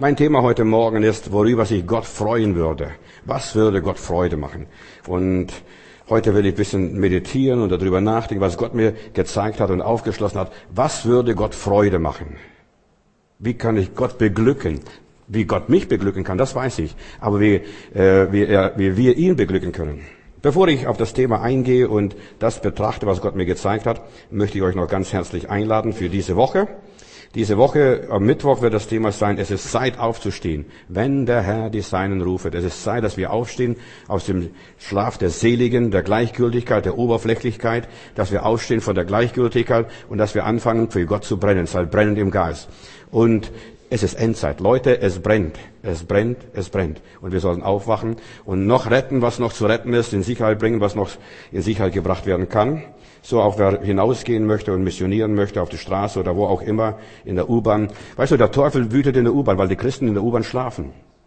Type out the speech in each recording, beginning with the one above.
Mein Thema heute Morgen ist, worüber sich Gott freuen würde. Was würde Gott Freude machen? Und heute will ich ein bisschen meditieren und darüber nachdenken, was Gott mir gezeigt hat und aufgeschlossen hat. Was würde Gott Freude machen? Wie kann ich Gott beglücken? Wie Gott mich beglücken kann, das weiß ich. Aber wie wir ihn beglücken können. Bevor ich auf das Thema eingehe und das betrachte, was Gott mir gezeigt hat, möchte ich euch noch ganz herzlich einladen für diese Woche. Diese Woche, am Mittwoch wird das Thema sein, es ist Zeit aufzustehen, wenn der Herr die Seinen rufet. Es ist Zeit, dass wir aufstehen aus dem Schlaf der Seligen, der Gleichgültigkeit, der Oberflächlichkeit, dass wir aufstehen von der Gleichgültigkeit und dass wir anfangen, für Gott zu brennen, es sei brennend im Geist. Und es ist Endzeit. Leute, es brennt. Es brennt, es brennt. Und wir sollen aufwachen und noch retten, was noch zu retten ist, in Sicherheit bringen, was noch in Sicherheit gebracht werden kann. So auch wer hinausgehen möchte und missionieren möchte auf die Straße oder wo auch immer, in der U-Bahn. Weißt du, der Teufel wütet in der U-Bahn, weil die Christen in der U-Bahn schlafen.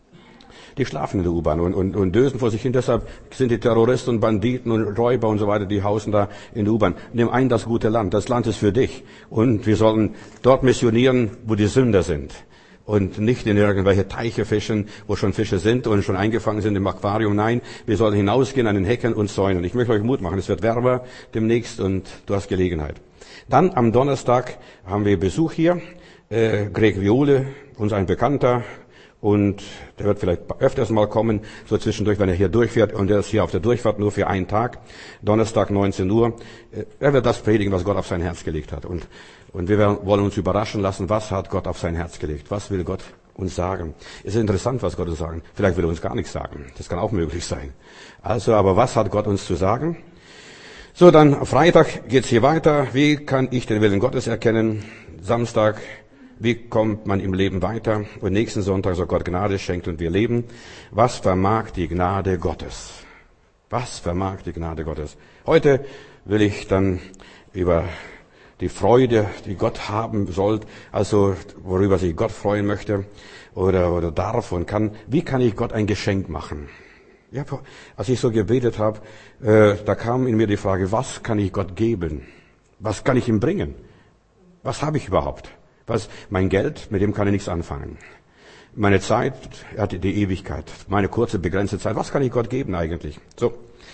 Die schlafen in der U-Bahn und dösen vor sich hin. Deshalb sind die Terroristen und Banditen und Räuber und so weiter, die hausen da in der U-Bahn. Nimm ein das gute Land. Das Land ist für dich. Und wir sollen dort missionieren, wo die Sünder sind. Und nicht in irgendwelche Teiche fischen, wo schon Fische sind und schon eingefangen sind im Aquarium. Nein, wir sollen hinausgehen an den Hecken und Zäunen. Ich möchte euch Mut machen. Es wird wärmer demnächst und du hast Gelegenheit. Dann am Donnerstag haben wir Besuch hier. Greg Viole, uns ein Bekannter. Und der wird vielleicht öfters mal kommen, so zwischendurch, wenn er hier durchfährt. Und er ist hier auf der Durchfahrt nur für einen Tag. Donnerstag 19 Uhr. Er wird das predigen, was Gott auf sein Herz gelegt hat. Und wir wollen uns überraschen lassen, was hat Gott auf sein Herz gelegt? Was will Gott uns sagen? Es ist interessant, was Gott uns sagen. Vielleicht will er uns gar nichts sagen. Das kann auch möglich sein. Also, aber was hat Gott uns zu sagen? So, dann Freitag geht's hier weiter. Wie kann ich den Willen Gottes erkennen? Samstag, wie kommt man im Leben weiter? Und nächsten Sonntag soll Gott Gnade schenkt und wir leben. Was vermag die Gnade Gottes? Was vermag die Gnade Gottes? Heute will ich dann über die Freude, die Gott haben soll, also worüber sich Gott freuen möchte oder darf und kann. Wie kann ich Gott ein Geschenk machen? Ja, als ich so gebetet habe, da kam in mir die Frage, was kann ich Gott geben? Was kann ich ihm bringen? Was habe ich überhaupt? Mein Geld, mit dem kann ich nichts anfangen. Meine Zeit, er hat die Ewigkeit. Meine kurze, begrenzte Zeit. Was kann ich Gott geben eigentlich? So.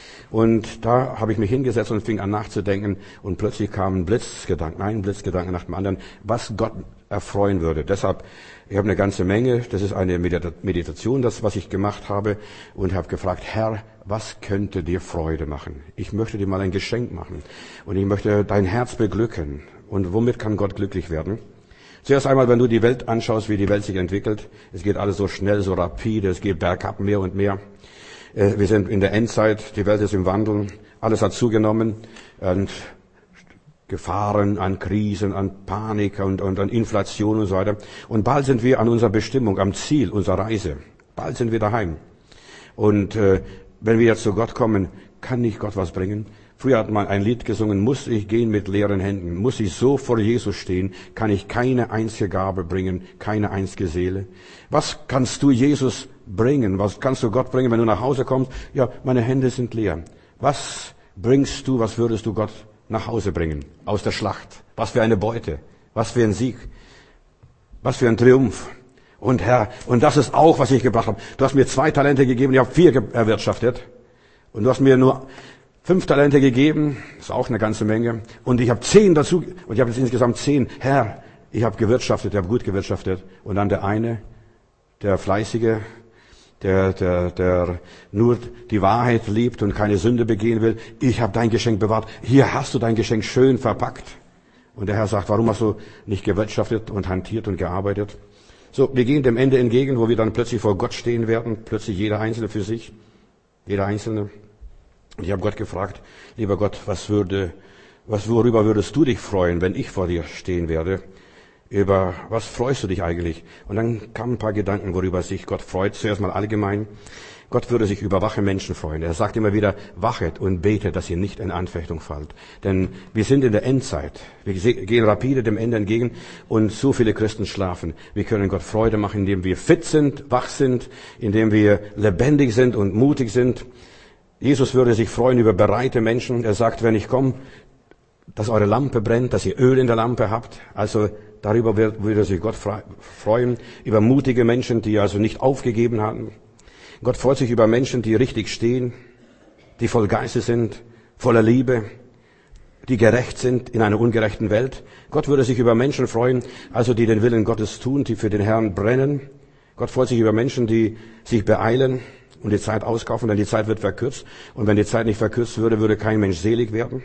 Und da habe ich mich hingesetzt und fing an nachzudenken und plötzlich kam ein Blitzgedanke nach dem anderen, was Gott erfreuen würde. Deshalb, ich habe eine ganze Menge, das ist eine Meditation, das, was ich gemacht habe und habe gefragt, Herr, was könnte dir Freude machen? Ich möchte dir mal ein Geschenk machen und ich möchte dein Herz beglücken. Und womit kann Gott glücklich werden? Zuerst einmal, wenn du die Welt anschaust, wie die Welt sich entwickelt, es geht alles so schnell, so rapide, es geht bergab mehr und mehr. Wir sind in der Endzeit, die Welt ist im Wandel, alles hat zugenommen, an Gefahren, an Krisen, an Panik und an Inflation und so weiter. Und bald sind wir an unserer Bestimmung, am Ziel unserer Reise. Bald sind wir daheim. Und wenn wir jetzt zu Gott kommen, kann nicht Gott was bringen? Früher hat man ein Lied gesungen, muss ich gehen mit leeren Händen, muss ich so vor Jesus stehen, kann ich keine einzige Gabe bringen, keine einzige Seele. Was kannst du Jesus bringen? Was kannst du Gott bringen, wenn du nach Hause kommst? Ja, meine Hände sind leer. Was bringst du, was würdest du Gott nach Hause bringen? Aus der Schlacht. Was für eine Beute. Was für ein Sieg. Was für ein Triumph. Und Herr, und das ist auch, was ich gebracht habe. Du hast mir 2 Talente gegeben, ich habe 4 erwirtschaftet. Und du hast mir nur 5 Talente gegeben, ist auch eine ganze Menge. Und ich habe 10 dazu, und ich habe jetzt insgesamt 10. Herr, ich habe gewirtschaftet, ich habe gut gewirtschaftet. Und dann der eine, der Fleißige, der nur die Wahrheit liebt und keine Sünde begehen will. Ich habe dein Geschenk bewahrt. Hier hast du dein Geschenk schön verpackt. Und der Herr sagt, warum hast du nicht gewirtschaftet und hantiert und gearbeitet? So, wir gehen dem Ende entgegen, wo wir dann plötzlich vor Gott stehen werden. Plötzlich jeder Einzelne für sich. Jeder Einzelne. Und ich habe Gott gefragt, lieber Gott, worüber würdest du dich freuen, wenn ich vor dir stehen werde? Über was freust du dich eigentlich? Und dann kamen ein paar Gedanken, worüber sich Gott freut. Zuerst mal allgemein. Gott würde sich über wache Menschen freuen. Er sagt immer wieder, wachet und betet, dass ihr nicht in Anfechtung fallt. Denn wir sind in der Endzeit. Wir gehen rapide dem Ende entgegen und so viele Christen schlafen. Wir können Gott Freude machen, indem wir fit sind, wach sind, indem wir lebendig sind und mutig sind. Jesus würde sich freuen über bereite Menschen. Er sagt, wenn ich komme, dass eure Lampe brennt, dass ihr Öl in der Lampe habt. Also darüber würde sich Gott freuen, über mutige Menschen, die also nicht aufgegeben haben. Gott freut sich über Menschen, die richtig stehen, die voll Geistes sind, voller Liebe, die gerecht sind in einer ungerechten Welt. Gott würde sich über Menschen freuen, also die den Willen Gottes tun, die für den Herrn brennen. Gott freut sich über Menschen, die sich beeilen und die Zeit auskaufen, denn die Zeit wird verkürzt. Und wenn die Zeit nicht verkürzt würde, würde kein Mensch selig werden.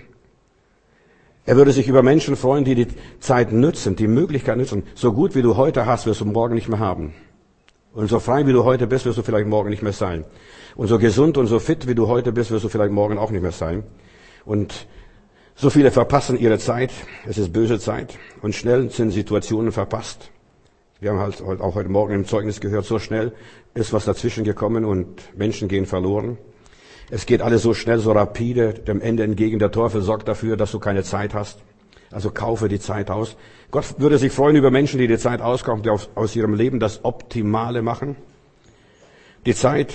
Er würde sich über Menschen freuen, die die Zeit nützen, die Möglichkeit nützen. So gut wie du heute hast, wirst du morgen nicht mehr haben. Und so frei wie du heute bist, wirst du vielleicht morgen nicht mehr sein. Und so gesund und so fit wie du heute bist, wirst du vielleicht morgen auch nicht mehr sein. Und so viele verpassen ihre Zeit. Es ist böse Zeit. Und schnell sind Situationen verpasst. Wir haben halt auch heute Morgen im Zeugnis gehört, so schnell ist was dazwischen gekommen und Menschen gehen verloren. Es geht alles so schnell, so rapide, dem Ende entgegen. Der Teufel sorgt dafür, dass du keine Zeit hast. Also kaufe die Zeit aus. Gott würde sich freuen über Menschen, die die Zeit auskaufen, die aus ihrem Leben das Optimale machen. Die Zeit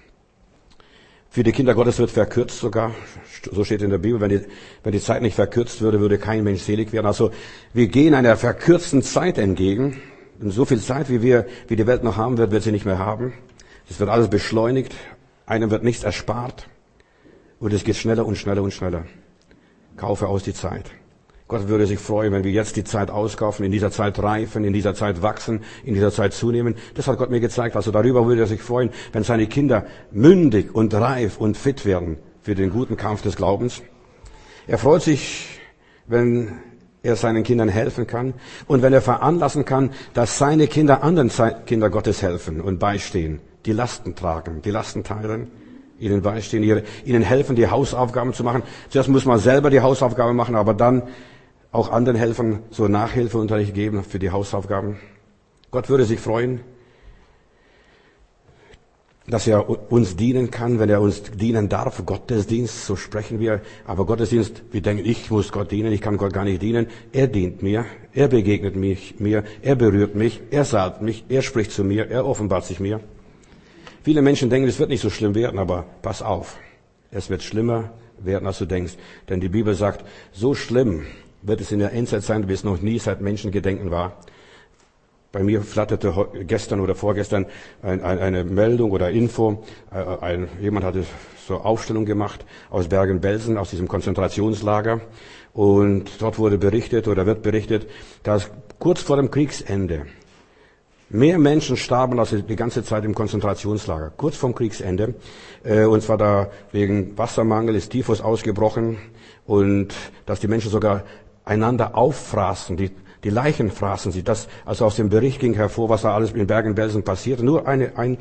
für die Kinder Gottes wird verkürzt sogar. So steht in der Bibel. Wenn die Zeit nicht verkürzt würde, würde kein Mensch selig werden. Also wir gehen einer verkürzten Zeit entgegen. Und so viel Zeit, wie die Welt noch haben wird sie nicht mehr haben. Es wird alles beschleunigt. Einem wird nichts erspart. Und es geht schneller und schneller und schneller. Kaufe aus die Zeit. Gott würde sich freuen, wenn wir jetzt die Zeit auskaufen, in dieser Zeit reifen, in dieser Zeit wachsen, in dieser Zeit zunehmen. Das hat Gott mir gezeigt. Also darüber würde er sich freuen, wenn seine Kinder mündig und reif und fit werden für den guten Kampf des Glaubens. Er freut sich, wenn er seinen Kindern helfen kann und wenn er veranlassen kann, dass seine Kinder anderen Kinder Gottes helfen und beistehen, die Lasten tragen, die Lasten teilen, ihnen beistehen, ihnen helfen, die Hausaufgaben zu machen. Zuerst muss man selber die Hausaufgaben machen, aber dann auch anderen helfen, so Nachhilfeunterricht geben für die Hausaufgaben. Gott würde sich freuen, dass er uns dienen kann, wenn er uns dienen darf. Gottesdienst, so sprechen wir. Aber Gottesdienst, wir denken, ich muss Gott dienen, ich kann Gott gar nicht dienen. Er dient mir, er begegnet mir, er berührt mich, er salbt mich, er spricht zu mir, er offenbart sich mir. Viele Menschen denken, es wird nicht so schlimm werden, aber pass auf. Es wird schlimmer werden, als du denkst. Denn die Bibel sagt, so schlimm wird es in der Endzeit sein, wie es noch nie seit Menschengedenken war. Bei mir flatterte gestern oder vorgestern eine Meldung oder Info. Jemand hatte so Aufstellung gemacht aus Bergen-Belsen, aus diesem Konzentrationslager. Und dort wurde berichtet oder wird berichtet, dass kurz vor dem Kriegsende mehr Menschen starben als die ganze Zeit im Konzentrationslager. Kurz vorm Kriegsende. Und zwar da wegen Wassermangel ist Typhus ausgebrochen. Und dass die Menschen sogar einander auffraßen, die Leichen fraßen sie. Das, also aus dem Bericht ging hervor, was da alles in Bergen-Belsen passierte. Nur ein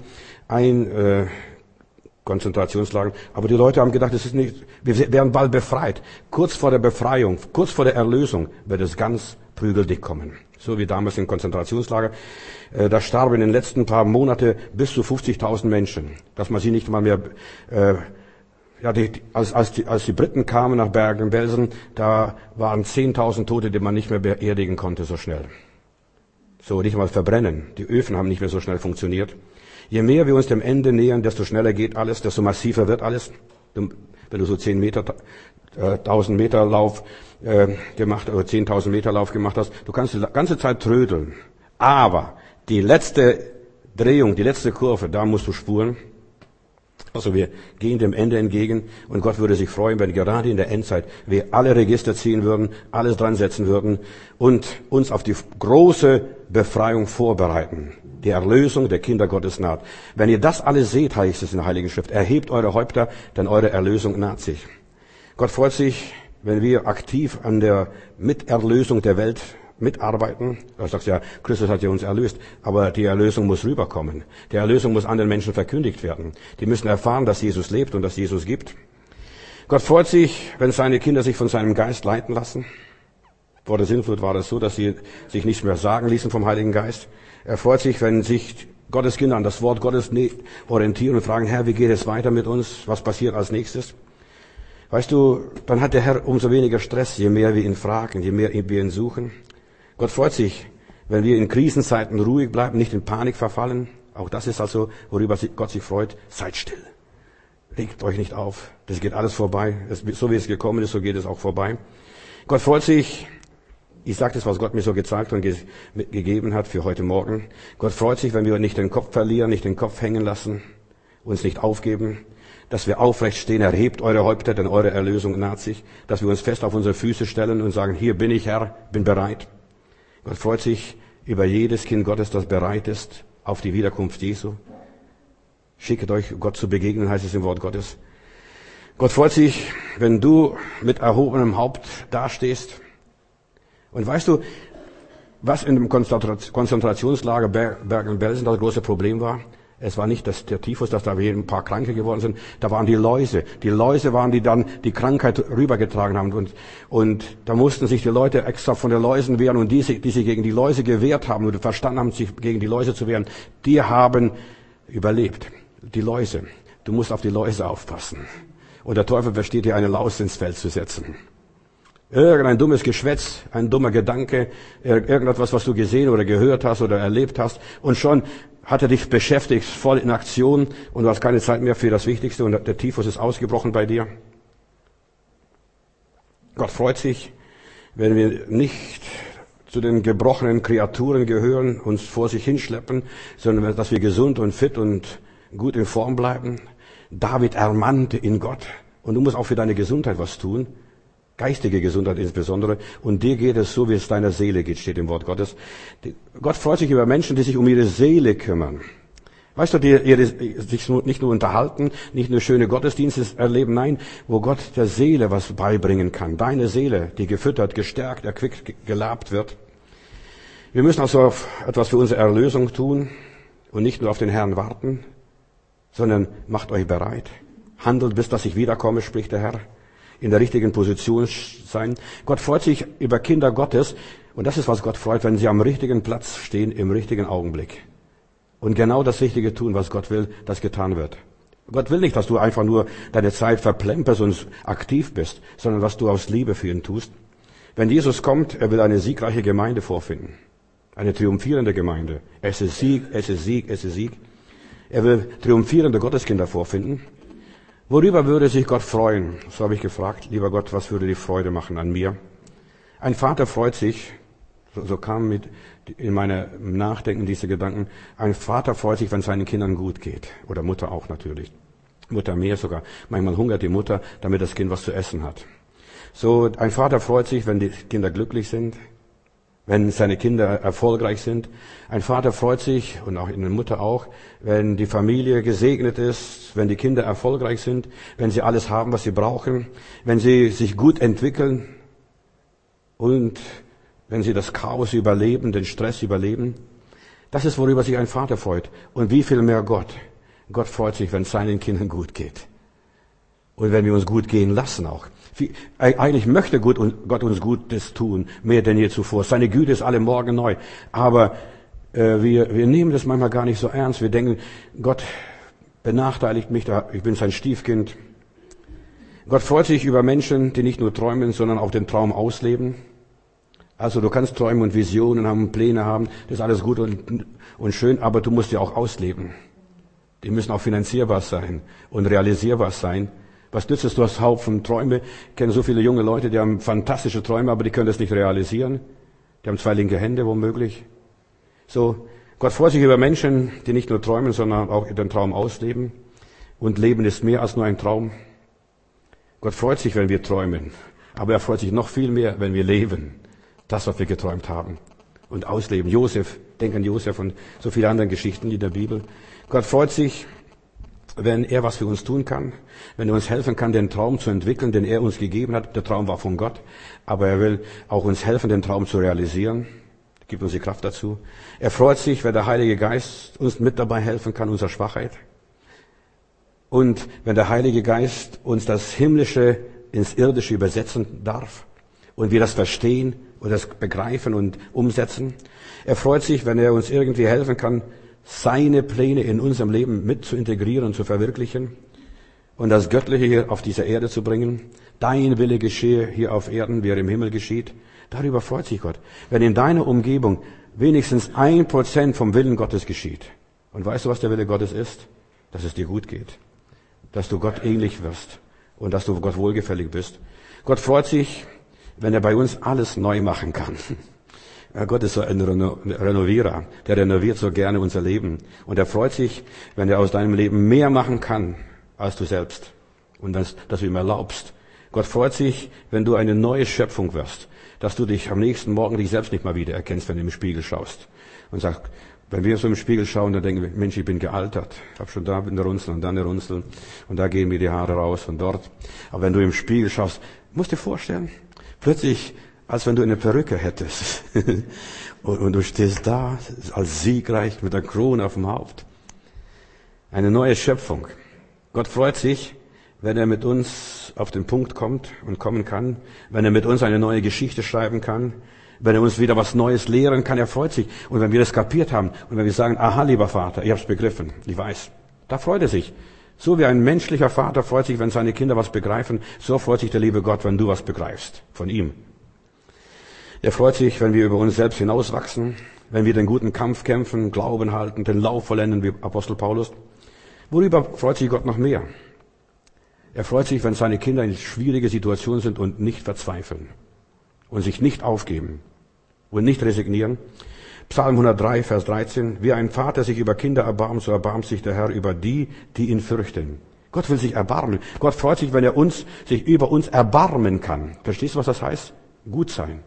Konzentrationslager. Aber die Leute haben gedacht, es ist nicht, wir werden bald befreit. Kurz vor der Befreiung, kurz vor der Erlösung wird es ganz prügeldick kommen. So wie damals im Konzentrationslager. Da starben in den letzten paar Monaten bis zu 50.000 Menschen. Dass man sie nicht mal mehr, als die Briten kamen nach Bergen-Belsen, da waren 10.000 Tote, die man nicht mehr beerdigen konnte so schnell. So nicht mal verbrennen. Die Öfen haben nicht mehr so schnell funktioniert. Je mehr wir uns dem Ende nähern, desto schneller geht alles, desto massiver wird alles. Wenn du so 10.000 Meter Lauf gemacht oder 10.000 Meter Lauf gemacht hast, du kannst die ganze Zeit trödeln. Aber die letzte Drehung, die letzte Kurve, da musst du spuren. Also wir gehen dem Ende entgegen und Gott würde sich freuen, wenn gerade in der Endzeit wir alle Register ziehen würden, alles dran setzen würden und uns auf die große Befreiung vorbereiten. Die Erlösung der Kinder Gottes naht. Wenn ihr das alles seht, heißt es in der Heiligen Schrift, erhebt eure Häupter, denn eure Erlösung naht sich. Gott freut sich, wenn wir aktiv an der Miterlösung der Welt mitarbeiten. Du sagst ja, Christus hat ja uns erlöst, aber die Erlösung muss rüberkommen. Die Erlösung muss anderen Menschen verkündigt werden. Die müssen erfahren, dass Jesus lebt und dass Jesus gibt. Gott freut sich, wenn seine Kinder sich von seinem Geist leiten lassen. Vor der Sintflut war das so, dass sie sich nichts mehr sagen ließen vom Heiligen Geist. Er freut sich, wenn sich Gottes Kinder an das Wort Gottes orientieren und fragen, Herr, wie geht es weiter mit uns? Was passiert als nächstes? Weißt du, dann hat der Herr umso weniger Stress, je mehr wir ihn fragen, je mehr wir ihn suchen. Gott freut sich, wenn wir in Krisenzeiten ruhig bleiben, nicht in Panik verfallen. Auch das ist also, worüber Gott sich freut. Seid still. Regt euch nicht auf. Das geht alles vorbei. So wie es gekommen ist, so geht es auch vorbei. Gott freut sich, Ich sage das, was Gott mir so gezeigt und gegeben hat für heute Morgen. Gott freut sich, wenn wir nicht den Kopf verlieren, nicht den Kopf hängen lassen, uns nicht aufgeben, dass wir aufrecht stehen. Erhebt eure Häupter, denn eure Erlösung naht sich. Dass wir uns fest auf unsere Füße stellen und sagen, hier bin ich, Herr, bin bereit. Gott freut sich über jedes Kind Gottes, das bereit ist auf die Wiederkunft Jesu. Schicket euch, Gott zu begegnen, heißt es im Wort Gottes. Gott freut sich, wenn du mit erhobenem Haupt dastehst. Und weißt du, was in dem Konzentrationslager Bergen-Belsen das große Problem war? Es war nicht der Typhus, dass da ein paar Kranke geworden sind. Da waren die Läuse. Die Läuse waren, die dann die Krankheit rübergetragen haben. Und da mussten sich die Leute extra von den Läusen wehren. Und die sich gegen die Läuse gewehrt haben und verstanden haben, sich gegen die Läuse zu wehren, die haben überlebt. Die Läuse. Du musst auf die Läuse aufpassen. Und der Teufel versteht dir, eine Laus ins Feld zu setzen. Irgendein dummes Geschwätz, ein dummer Gedanke, irgendetwas, was du gesehen oder gehört hast oder erlebt hast. Und schon hat er dich beschäftigt, voll in Aktion, und du hast keine Zeit mehr für das Wichtigste, und der Typhus ist ausgebrochen bei dir. Gott freut sich, wenn wir nicht zu den gebrochenen Kreaturen gehören, uns vor sich hinschleppen, sondern dass wir gesund und fit und gut in Form bleiben. David ermannte in Gott. Und du musst auch für deine Gesundheit was tun. Geistige Gesundheit insbesondere. Und dir geht es so, wie es deiner Seele geht, steht im Wort Gottes. Gott freut sich über Menschen, die sich um ihre Seele kümmern. Weißt du, die sich nicht nur unterhalten, nicht nur schöne Gottesdienste erleben, nein, wo Gott der Seele was beibringen kann. Deine Seele, die gefüttert, gestärkt, erquickt, gelabt wird. Wir müssen also etwas für unsere Erlösung tun und nicht nur auf den Herrn warten, sondern macht euch bereit. Handelt, bis dass ich wiederkomme, spricht der Herr. In der richtigen Position sein. Gott freut sich über Kinder Gottes. Und das ist, was Gott freut, wenn sie am richtigen Platz stehen, im richtigen Augenblick. Und genau das Richtige tun, was Gott will, das getan wird. Gott will nicht, dass du einfach nur deine Zeit verplemperst und aktiv bist, sondern was du aus Liebe für ihn tust. Wenn Jesus kommt, er will eine siegreiche Gemeinde vorfinden. Eine triumphierende Gemeinde. Es ist Sieg, es ist Sieg, es ist Sieg. Er will triumphierende Gotteskinder vorfinden. Worüber würde sich Gott freuen? So habe ich gefragt. Lieber Gott, was würde die Freude machen an mir? Ein Vater freut sich, so kam in meinem Nachdenken diese Gedanken, ein Vater freut sich, wenn es seinen Kindern gut geht. Oder Mutter auch natürlich. Mutter mehr sogar. Manchmal hungert die Mutter, damit das Kind was zu essen hat. So, ein Vater freut sich, wenn die Kinder glücklich sind, wenn seine Kinder erfolgreich sind. Ein Vater freut sich, und auch eine Mutter auch, wenn die Familie gesegnet ist, wenn die Kinder erfolgreich sind, wenn sie alles haben, was sie brauchen, wenn sie sich gut entwickeln und wenn sie das Chaos überleben, den Stress überleben. Das ist, worüber sich ein Vater freut. Und wie viel mehr Gott. Gott freut sich, wenn es seinen Kindern gut geht. Und wenn wir uns gut gehen lassen auch. Eigentlich möchte Gott uns Gutes tun, mehr denn je zuvor. Seine Güte ist alle Morgen neu. Aber wir nehmen das manchmal gar nicht so ernst. Wir denken, Gott benachteiligt mich, ich bin sein Stiefkind. Gott freut sich über Menschen, die nicht nur träumen, sondern auch den Traum ausleben. Also du kannst träumen und Visionen haben, Pläne haben, das ist alles gut und schön, aber du musst ja auch ausleben. Die müssen auch finanzierbar sein und realisierbar sein. Was nützt es, du hast Haufen Träume. Ich kenne so viele junge Leute, die haben fantastische Träume, aber die können das nicht realisieren. Die haben 2 linke Hände womöglich. So, Gott freut sich über Menschen, die nicht nur träumen, sondern auch den Traum ausleben. Und Leben ist mehr als nur ein Traum. Gott freut sich, wenn wir träumen. Aber er freut sich noch viel mehr, wenn wir leben. Das, was wir geträumt haben. Und ausleben. Josef, denk an Josef und so viele andere Geschichten in der Bibel. Gott freut sich, wenn er was für uns tun kann, wenn er uns helfen kann, den Traum zu entwickeln, den er uns gegeben hat. Der Traum war von Gott, aber er will auch uns helfen, den Traum zu realisieren. Gibt uns die Kraft dazu. Er freut sich, wenn der Heilige Geist uns mit dabei helfen kann, unserer Schwachheit. Und wenn der Heilige Geist uns das Himmlische ins Irdische übersetzen darf und wir das verstehen und das begreifen und umsetzen. Er freut sich, wenn er uns irgendwie helfen kann, seine Pläne in unserem Leben mit zu integrieren und zu verwirklichen und das Göttliche hier auf dieser Erde zu bringen. Dein Wille geschehe hier auf Erden, wie er im Himmel geschieht. Darüber freut sich Gott. Wenn in deiner Umgebung wenigstens 1% vom Willen Gottes geschieht. Und weißt du, was der Wille Gottes ist? Dass es dir gut geht. Dass du Gott ähnlich wirst und dass du Gott wohlgefällig bist. Gott freut sich, wenn er bei uns alles neu machen kann. Ja, Gott ist so ein Renovierer, der renoviert so gerne unser Leben. Und er freut sich, wenn er aus deinem Leben mehr machen kann, als du selbst. Und dass du ihm erlaubst. Gott freut sich, wenn du eine neue Schöpfung wirst. Dass du dich am nächsten Morgen dich selbst nicht mal wieder erkennst, wenn du im Spiegel schaust. Und sagst, wenn wir so im Spiegel schauen, dann denken wir, Mensch, ich bin gealtert. Ich habe schon da eine Runzel und dann eine Runzel. Und da gehen mir die Haare raus und dort. Aber wenn du im Spiegel schaust, musst du dir vorstellen, plötzlich, als wenn du eine Perücke hättest. und du stehst da, als siegreich, mit der Krone auf dem Haupt. Eine neue Schöpfung. Gott freut sich, wenn er mit uns auf den Punkt kommt und kommen kann. Wenn er mit uns eine neue Geschichte schreiben kann. Wenn er uns wieder was Neues lehren kann, er freut sich. Und wenn wir das kapiert haben und wenn wir sagen, aha, lieber Vater, ich habe es begriffen, ich weiß, da freut er sich. So wie ein menschlicher Vater freut sich, wenn seine Kinder was begreifen, so freut sich der liebe Gott, wenn du was begreifst von ihm. Er freut sich, wenn wir über uns selbst hinauswachsen, wenn wir den guten Kampf kämpfen, Glauben halten, den Lauf vollenden wie Apostel Paulus. Worüber freut sich Gott noch mehr? Er freut sich, wenn seine Kinder in schwierige Situationen sind und nicht verzweifeln und sich nicht aufgeben und nicht resignieren. Psalm 103, Vers 13. Wie ein Vater sich über Kinder erbarmt, so erbarmt sich der Herr über die, die ihn fürchten. Gott will sich erbarmen. Gott freut sich, wenn er sich über uns erbarmen kann. Verstehst du, was das heißt? Gut sein.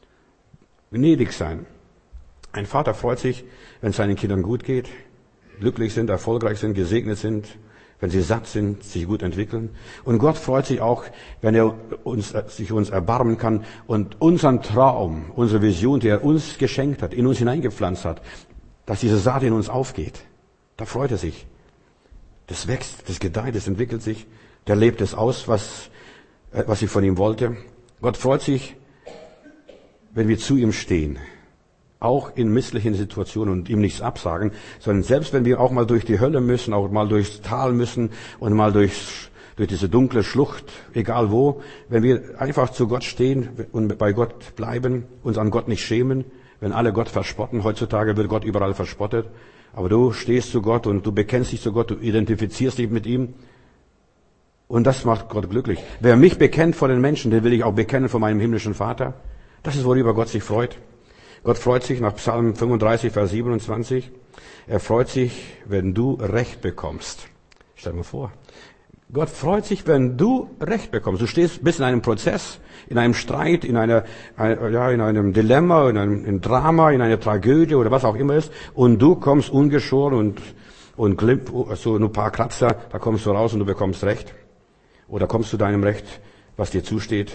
Gnädig sein. Ein Vater freut sich, wenn es seinen Kindern gut geht, glücklich sind, erfolgreich sind, gesegnet sind, wenn sie satt sind, sich gut entwickeln. Und Gott freut sich auch, wenn er sich uns erbarmen kann und unseren Traum, unsere Vision, die er uns geschenkt hat, in uns hineingepflanzt hat, dass diese Saat in uns aufgeht. Da freut er sich. Das wächst, das gedeiht, das entwickelt sich. Der lebt es aus, was ich von ihm wollte. Gott freut sich, wenn wir zu ihm stehen. Auch in misslichen Situationen und ihm nichts absagen, sondern selbst wenn wir auch mal durch die Hölle müssen, auch mal durchs Tal müssen und mal durch diese dunkle Schlucht, egal wo, wenn wir einfach zu Gott stehen und bei Gott bleiben, uns an Gott nicht schämen, wenn alle Gott verspotten, heutzutage wird Gott überall verspottet, aber du stehst zu Gott und du bekennst dich zu Gott, du identifizierst dich mit ihm und das macht Gott glücklich. Wer mich bekennt vor den Menschen, den will ich auch bekennen vor meinem himmlischen Vater. Das ist, worüber Gott sich freut. Gott freut sich nach Psalm 35, Vers 27. Er freut sich, wenn du Recht bekommst. Stell dir mal vor. Gott freut sich, wenn du Recht bekommst. Du bist in einem Prozess, in einem Streit, in einem Dilemma, in einem Drama, in einer Tragödie oder was auch immer ist. Und du kommst ungeschoren und glimm, so nur ein paar Kratzer, da kommst du raus und du bekommst Recht. Oder kommst zu deinem Recht, was dir zusteht.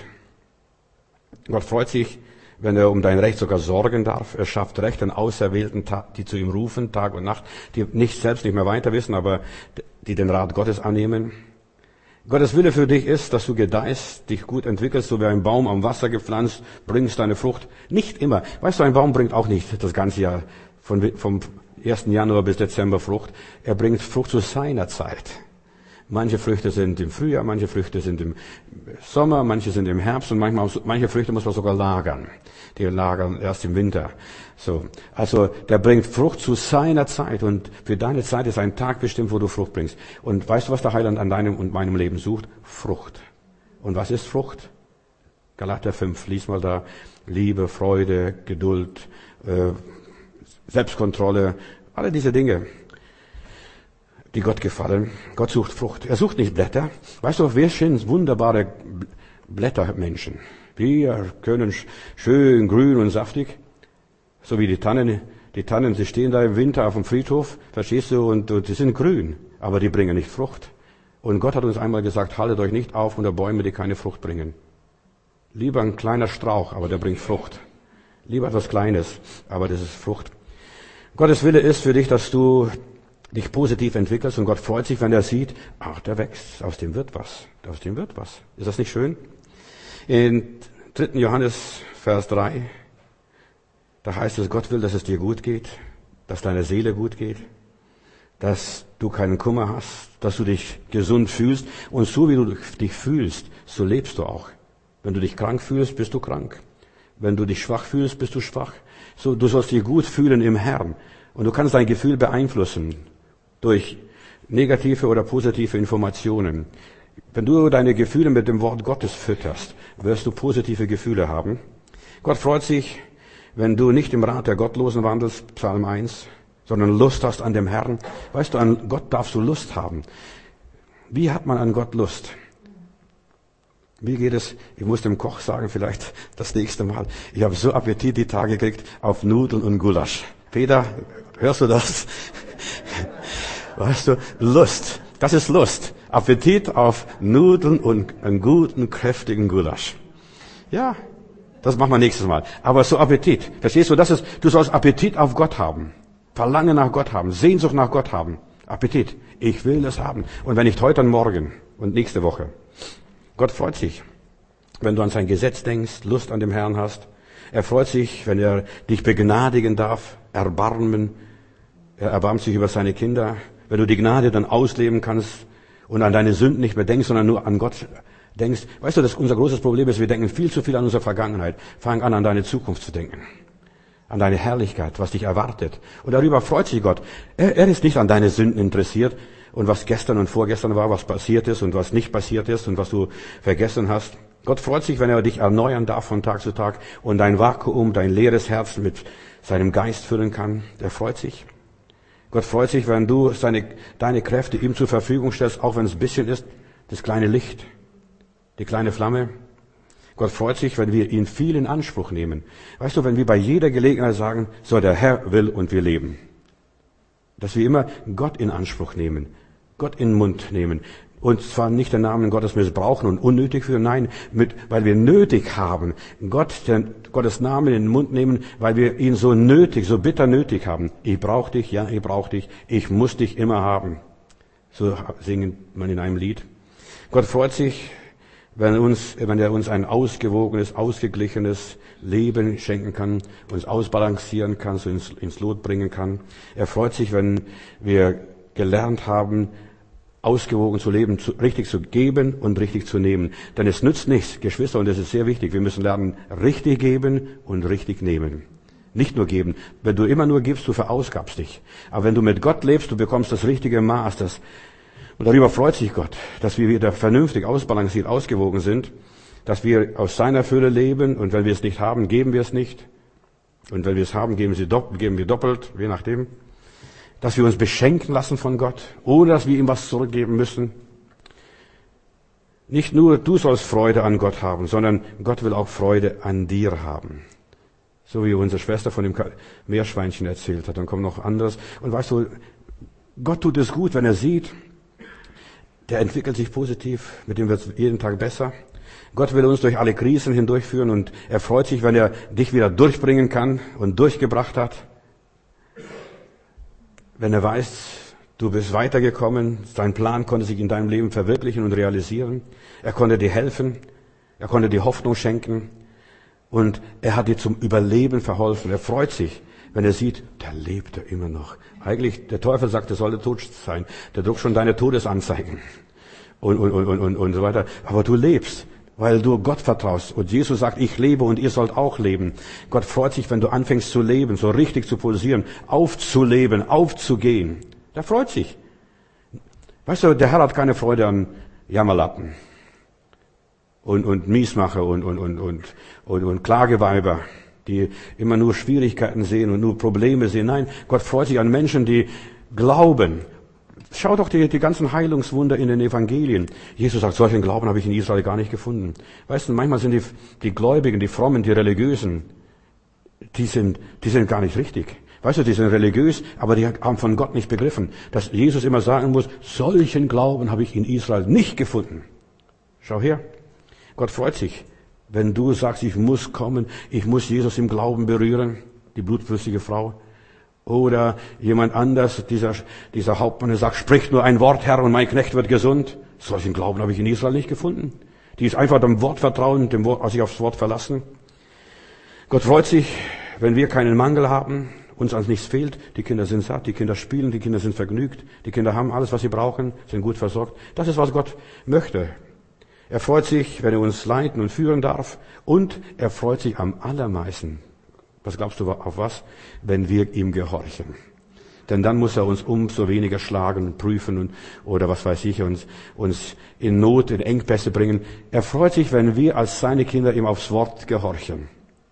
Gott freut sich, wenn er um dein Recht sogar sorgen darf. Er schafft Recht an Auserwählten, die zu ihm rufen, Tag und Nacht, die selbst nicht mehr weiter wissen, aber die den Rat Gottes annehmen. Gottes Wille für dich ist, dass du gedeihst, dich gut entwickelst, so wie ein Baum am Wasser gepflanzt, bringst deine Frucht. Nicht immer. Weißt du, ein Baum bringt auch nicht das ganze Jahr vom 1. Januar bis Dezember Frucht. Er bringt Frucht zu seiner Zeit. Manche Früchte sind im Frühjahr, manche Früchte sind im Sommer, manche sind im Herbst und manche Früchte muss man sogar lagern. Die lagern erst im Winter. So. Also, der bringt Frucht zu seiner Zeit und für deine Zeit ist ein Tag bestimmt, wo du Frucht bringst. Und weißt du, was der Heiland an deinem und meinem Leben sucht? Frucht. Und was ist Frucht? Galater 5, lies mal da. Liebe, Freude, Geduld, Selbstkontrolle, alle diese Dinge, die Gott gefallen. Gott sucht Frucht. Er sucht nicht Blätter. Weißt du, wir sind wunderbare Blättermenschen. Wir können schön grün und saftig, so wie die Tannen. Die Tannen, sie stehen da im Winter auf dem Friedhof, verstehst du, und die sind grün, aber die bringen nicht Frucht. Und Gott hat uns einmal gesagt, haltet euch nicht auf unter Bäume, die keine Frucht bringen. Lieber ein kleiner Strauch, aber der bringt Frucht. Lieber etwas Kleines, aber das ist Frucht. Gottes Wille ist für dich, dass du dich positiv entwickelst und Gott freut sich, wenn er sieht, ach, der wächst, aus dem wird was. Aus dem wird was. Ist das nicht schön? In 3. Johannes, Vers 3, da heißt es, Gott will, dass es dir gut geht, dass deine Seele gut geht, dass du keinen Kummer hast, dass du dich gesund fühlst und so wie du dich fühlst, so lebst du auch. Wenn du dich krank fühlst, bist du krank. Wenn du dich schwach fühlst, bist du schwach. So, du sollst dich gut fühlen im Herrn und du kannst dein Gefühl beeinflussen durch negative oder positive Informationen. Wenn du deine Gefühle mit dem Wort Gottes fütterst, wirst du positive Gefühle haben. Gott freut sich, wenn du nicht im Rat der Gottlosen wandelst, Psalm 1, sondern Lust hast an dem Herrn. Weißt du, an Gott darfst du Lust haben. Wie hat man an Gott Lust? Wie geht es? Ich muss dem Koch sagen, vielleicht das nächste Mal. Ich habe so Appetit die Tage gekriegt auf Nudeln und Gulasch. Peter, hörst du das? Weißt du, Lust. Das ist Lust. Appetit auf Nudeln und einen guten, kräftigen Gulasch. Ja, das machen wir nächstes Mal. Aber so Appetit. Verstehst du, du sollst Appetit auf Gott haben. Verlangen nach Gott haben. Sehnsucht nach Gott haben. Appetit. Ich will das haben. Und wenn nicht heute, dann morgen und nächste Woche. Gott freut sich, wenn du an sein Gesetz denkst, Lust an dem Herrn hast. Er freut sich, wenn er dich begnadigen darf, erbarmen. Er erbarmt sich über seine Kinder. Wenn du die Gnade dann ausleben kannst und an deine Sünden nicht mehr denkst, sondern nur an Gott denkst. Weißt du, dass unser großes Problem ist, wir denken viel zu viel an unsere Vergangenheit. Fang an deine Zukunft zu denken. An deine Herrlichkeit, was dich erwartet. Und darüber freut sich Gott. Er ist nicht an deine Sünden interessiert und was gestern und vorgestern war, was passiert ist und was nicht passiert ist und was du vergessen hast. Gott freut sich, wenn er dich erneuern darf von Tag zu Tag und dein Vakuum, dein leeres Herz mit seinem Geist füllen kann. Er freut sich. Gott freut sich, wenn du deine Kräfte ihm zur Verfügung stellst, auch wenn es ein bisschen ist, das kleine Licht, die kleine Flamme. Gott freut sich, wenn wir ihn viel in Anspruch nehmen. Weißt du, wenn wir bei jeder Gelegenheit sagen, so der Herr will und wir leben. Dass wir immer Gott in Anspruch nehmen, Gott in den Mund nehmen. Und zwar nicht den Namen Gottes missbrauchen und unnötig führen, nein, weil wir nötig haben. Gottes Namen in den Mund nehmen, weil wir ihn so nötig, so bitter nötig haben. Ich brauche dich, ja, ich brauche dich, ich muss dich immer haben. So singen man in einem Lied. Gott freut sich, wenn er uns ein ausgewogenes, ausgeglichenes Leben schenken kann, uns ausbalancieren kann, so ins Lot bringen kann. Er freut sich, wenn wir gelernt haben, ausgewogen zu leben, richtig zu geben und richtig zu nehmen. Denn es nützt nichts, Geschwister, und das ist sehr wichtig, wir müssen lernen, richtig geben und richtig nehmen. Nicht nur geben. Wenn du immer nur gibst, du verausgabst dich. Aber wenn du mit Gott lebst, du bekommst das richtige Maß. Und darüber freut sich Gott, dass wir wieder vernünftig, ausbalanciert, ausgewogen sind, dass wir aus seiner Fülle leben und wenn wir es nicht haben, geben wir es nicht. Und wenn wir es haben, geben wir doppelt, je nachdem. Dass wir uns beschenken lassen von Gott, ohne dass wir ihm was zurückgeben müssen. Nicht nur du sollst Freude an Gott haben, sondern Gott will auch Freude an dir haben. So wie unsere Schwester von dem Meerschweinchen erzählt hat. Dann kommt noch anderes. Und weißt du, Gott tut es gut, wenn er sieht, der entwickelt sich positiv, mit dem wird es jeden Tag besser. Gott will uns durch alle Krisen hindurchführen und er freut sich, wenn er dich wieder durchbringen kann und durchgebracht hat. Wenn er weiß, du bist weitergekommen, sein Plan konnte sich in deinem Leben verwirklichen und realisieren. Er konnte dir helfen, er konnte dir Hoffnung schenken und er hat dir zum Überleben verholfen. Er freut sich, wenn er sieht, der lebt ja immer noch. Eigentlich, der Teufel sagt, er solle tot sein. Der druckt schon deine Todesanzeigen und so weiter. Aber du lebst, weil du Gott vertraust. Und Jesus sagt, ich lebe und ihr sollt auch leben. Gott freut sich, wenn du anfängst zu leben, so richtig zu pulsieren, aufzuleben, aufzugehen. Der freut sich. Weißt du, der Herr hat keine Freude an Jammerlappen und Miesmacher und Klageweiber, die immer nur Schwierigkeiten sehen und nur Probleme sehen. Nein, Gott freut sich an Menschen, die glauben. Schau doch die ganzen Heilungswunder in den Evangelien. Jesus sagt, solchen Glauben habe ich in Israel gar nicht gefunden. Weißt du, manchmal sind die Gläubigen, die Frommen, die Religiösen, die sind gar nicht richtig. Weißt du, die sind religiös, aber die haben von Gott nicht begriffen, dass Jesus immer sagen muss, solchen Glauben habe ich in Israel nicht gefunden. Schau her. Gott freut sich, wenn du sagst, ich muss kommen, ich muss Jesus im Glauben berühren, die blutflüssige Frau. Oder jemand anders, dieser Hauptmann, der sagt, sprich nur ein Wort, Herr, und mein Knecht wird gesund. Solchen Glauben habe ich in Israel nicht gefunden. Die ist einfach dem Wort vertrauen, sich aufs Wort verlassen. Gott freut sich, wenn wir keinen Mangel haben, uns an nichts fehlt. Die Kinder sind satt, die Kinder spielen, die Kinder sind vergnügt, die Kinder haben alles, was sie brauchen, sind gut versorgt. Das ist, was Gott möchte. Er freut sich, wenn er uns leiten und führen darf. Und er freut sich am allermeisten. Was glaubst du auf was? Wenn wir ihm gehorchen. Denn dann muss er uns umso weniger schlagen, prüfen oder was weiß ich, uns in Not, in Engpässe bringen. Er freut sich, wenn wir als seine Kinder ihm aufs Wort gehorchen.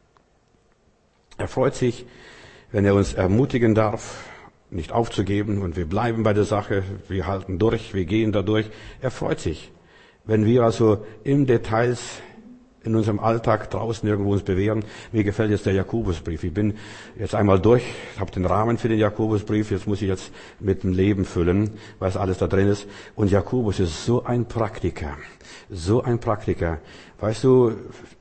Er freut sich, wenn er uns ermutigen darf, nicht aufzugeben und wir bleiben bei der Sache, wir halten durch, wir gehen da durch. Er freut sich, wenn wir also im Details in unserem Alltag draußen irgendwo uns bewähren. Mir gefällt jetzt der Jakobusbrief. Ich bin jetzt einmal durch, habe den Rahmen für den Jakobusbrief, jetzt muss ich jetzt mit dem Leben füllen, was alles da drin ist. Und Jakobus ist so ein Praktiker, so ein Praktiker. Weißt du,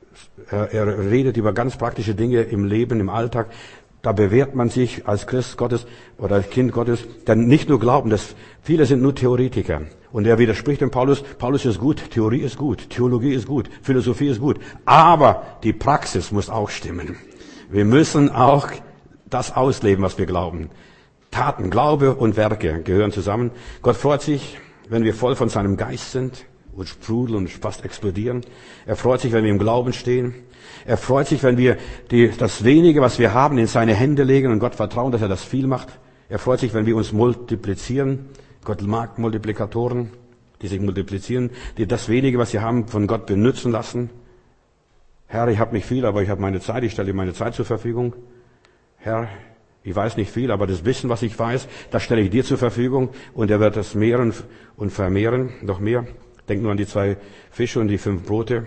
er redet über ganz praktische Dinge im Leben, im Alltag. Da bewährt man sich als Christ Gottes oder als Kind Gottes, dann nicht nur glauben, dass viele sind nur Theoretiker. Und er widerspricht dem Paulus. Paulus ist gut, Theorie ist gut, Theologie ist gut, Philosophie ist gut. Aber die Praxis muss auch stimmen. Wir müssen auch das ausleben, was wir glauben. Taten, Glaube und Werke gehören zusammen. Gott freut sich, wenn wir voll von seinem Geist sind und sprudeln und fast explodieren. Er freut sich, wenn wir im Glauben stehen. Er freut sich, wenn wir das Wenige, was wir haben, in seine Hände legen und Gott vertrauen, dass er das viel macht. Er freut sich, wenn wir uns multiplizieren. Gott mag Multiplikatoren, die sich multiplizieren, die das Wenige, was sie haben, von Gott benutzen lassen. Herr, ich habe nicht viel, aber ich habe meine Zeit, ich stelle dir meine Zeit zur Verfügung. Herr, ich weiß nicht viel, aber das Wissen, was ich weiß, das stelle ich dir zur Verfügung und er wird das mehren und vermehren, noch mehr. Denk nur an die 2 Fische und die 5 Brote.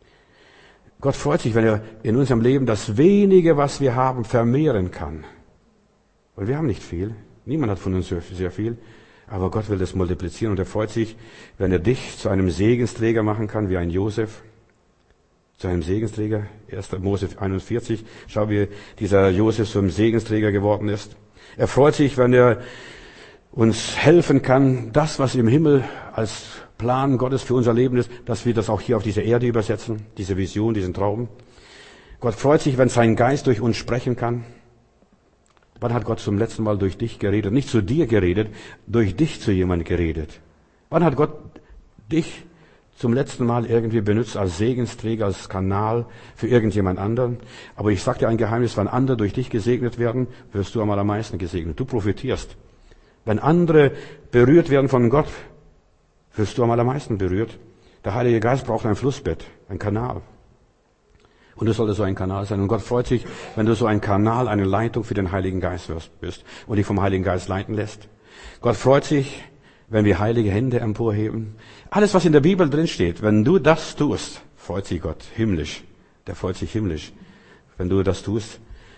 Gott freut sich, wenn er in unserem Leben das Wenige, was wir haben, vermehren kann. Und wir haben nicht viel. Niemand hat von uns sehr viel. Aber Gott will das multiplizieren und er freut sich, wenn er dich zu einem Segensträger machen kann, wie ein Josef. Zu einem Segensträger. 1. Mose 41. Schau, wie dieser Josef zum Segensträger geworden ist. Er freut sich, wenn er uns helfen kann, das, was im Himmel als Plan Gottes für unser Leben ist, dass wir das auch hier auf diese Erde übersetzen, diese Vision, diesen Traum. Gott freut sich, wenn sein Geist durch uns sprechen kann. Wann hat Gott zum letzten Mal durch dich geredet? Nicht zu dir geredet, durch dich zu jemandem geredet. Wann hat Gott dich zum letzten Mal irgendwie benutzt als Segensträger, als Kanal für irgendjemand anderen? Aber ich sage dir ein Geheimnis, wenn andere durch dich gesegnet werden, wirst du am allermeisten gesegnet. Du profitierst. Wenn andere berührt werden von Gott, wirst du am allermeisten berührt. Der Heilige Geist braucht ein Flussbett, ein Kanal. Und du solltest so ein Kanal sein. Und Gott freut sich, wenn du so ein Kanal, eine Leitung für den Heiligen Geist bist und dich vom Heiligen Geist leiten lässt. Gott freut sich, wenn wir heilige Hände emporheben. Alles, was in der Bibel drin steht, wenn du das tust, freut sich Gott himmlisch. Der freut sich himmlisch, wenn du das tust.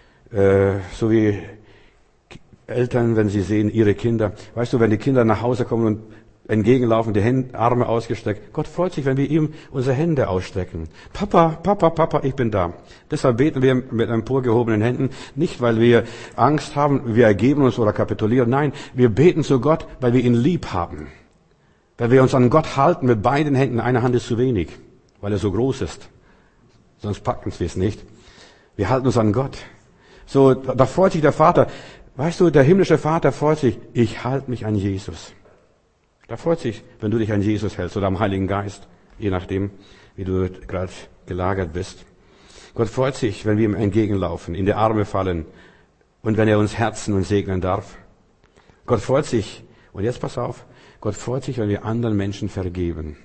So wie Eltern, wenn sie sehen, ihre Kinder. Weißt du, wenn die Kinder nach Hause kommen und entgegenlaufen, die Arme ausgestreckt. Gott freut sich, wenn wir ihm unsere Hände ausstrecken. Papa, Papa, Papa, ich bin da. Deshalb beten wir mit emporgehobenen Händen, nicht weil wir Angst haben, wir ergeben uns oder kapitulieren. Nein, wir beten zu Gott, weil wir ihn lieb haben. Weil wir uns an Gott halten mit beiden Händen. Eine Hand ist zu wenig, weil er so groß ist. Sonst packen wir es nicht. Wir halten uns an Gott. So, da freut sich der Vater. Weißt du, der himmlische Vater freut sich, ich halte mich an Jesus. Da freut sich, wenn du dich an Jesus hältst oder am Heiligen Geist, je nachdem, wie du gerade gelagert bist. Gott freut sich, wenn wir ihm entgegenlaufen, in die Arme fallen und wenn er uns herzen und segnen darf. Gott freut sich, und jetzt pass auf, Gott freut sich, wenn wir anderen Menschen vergeben.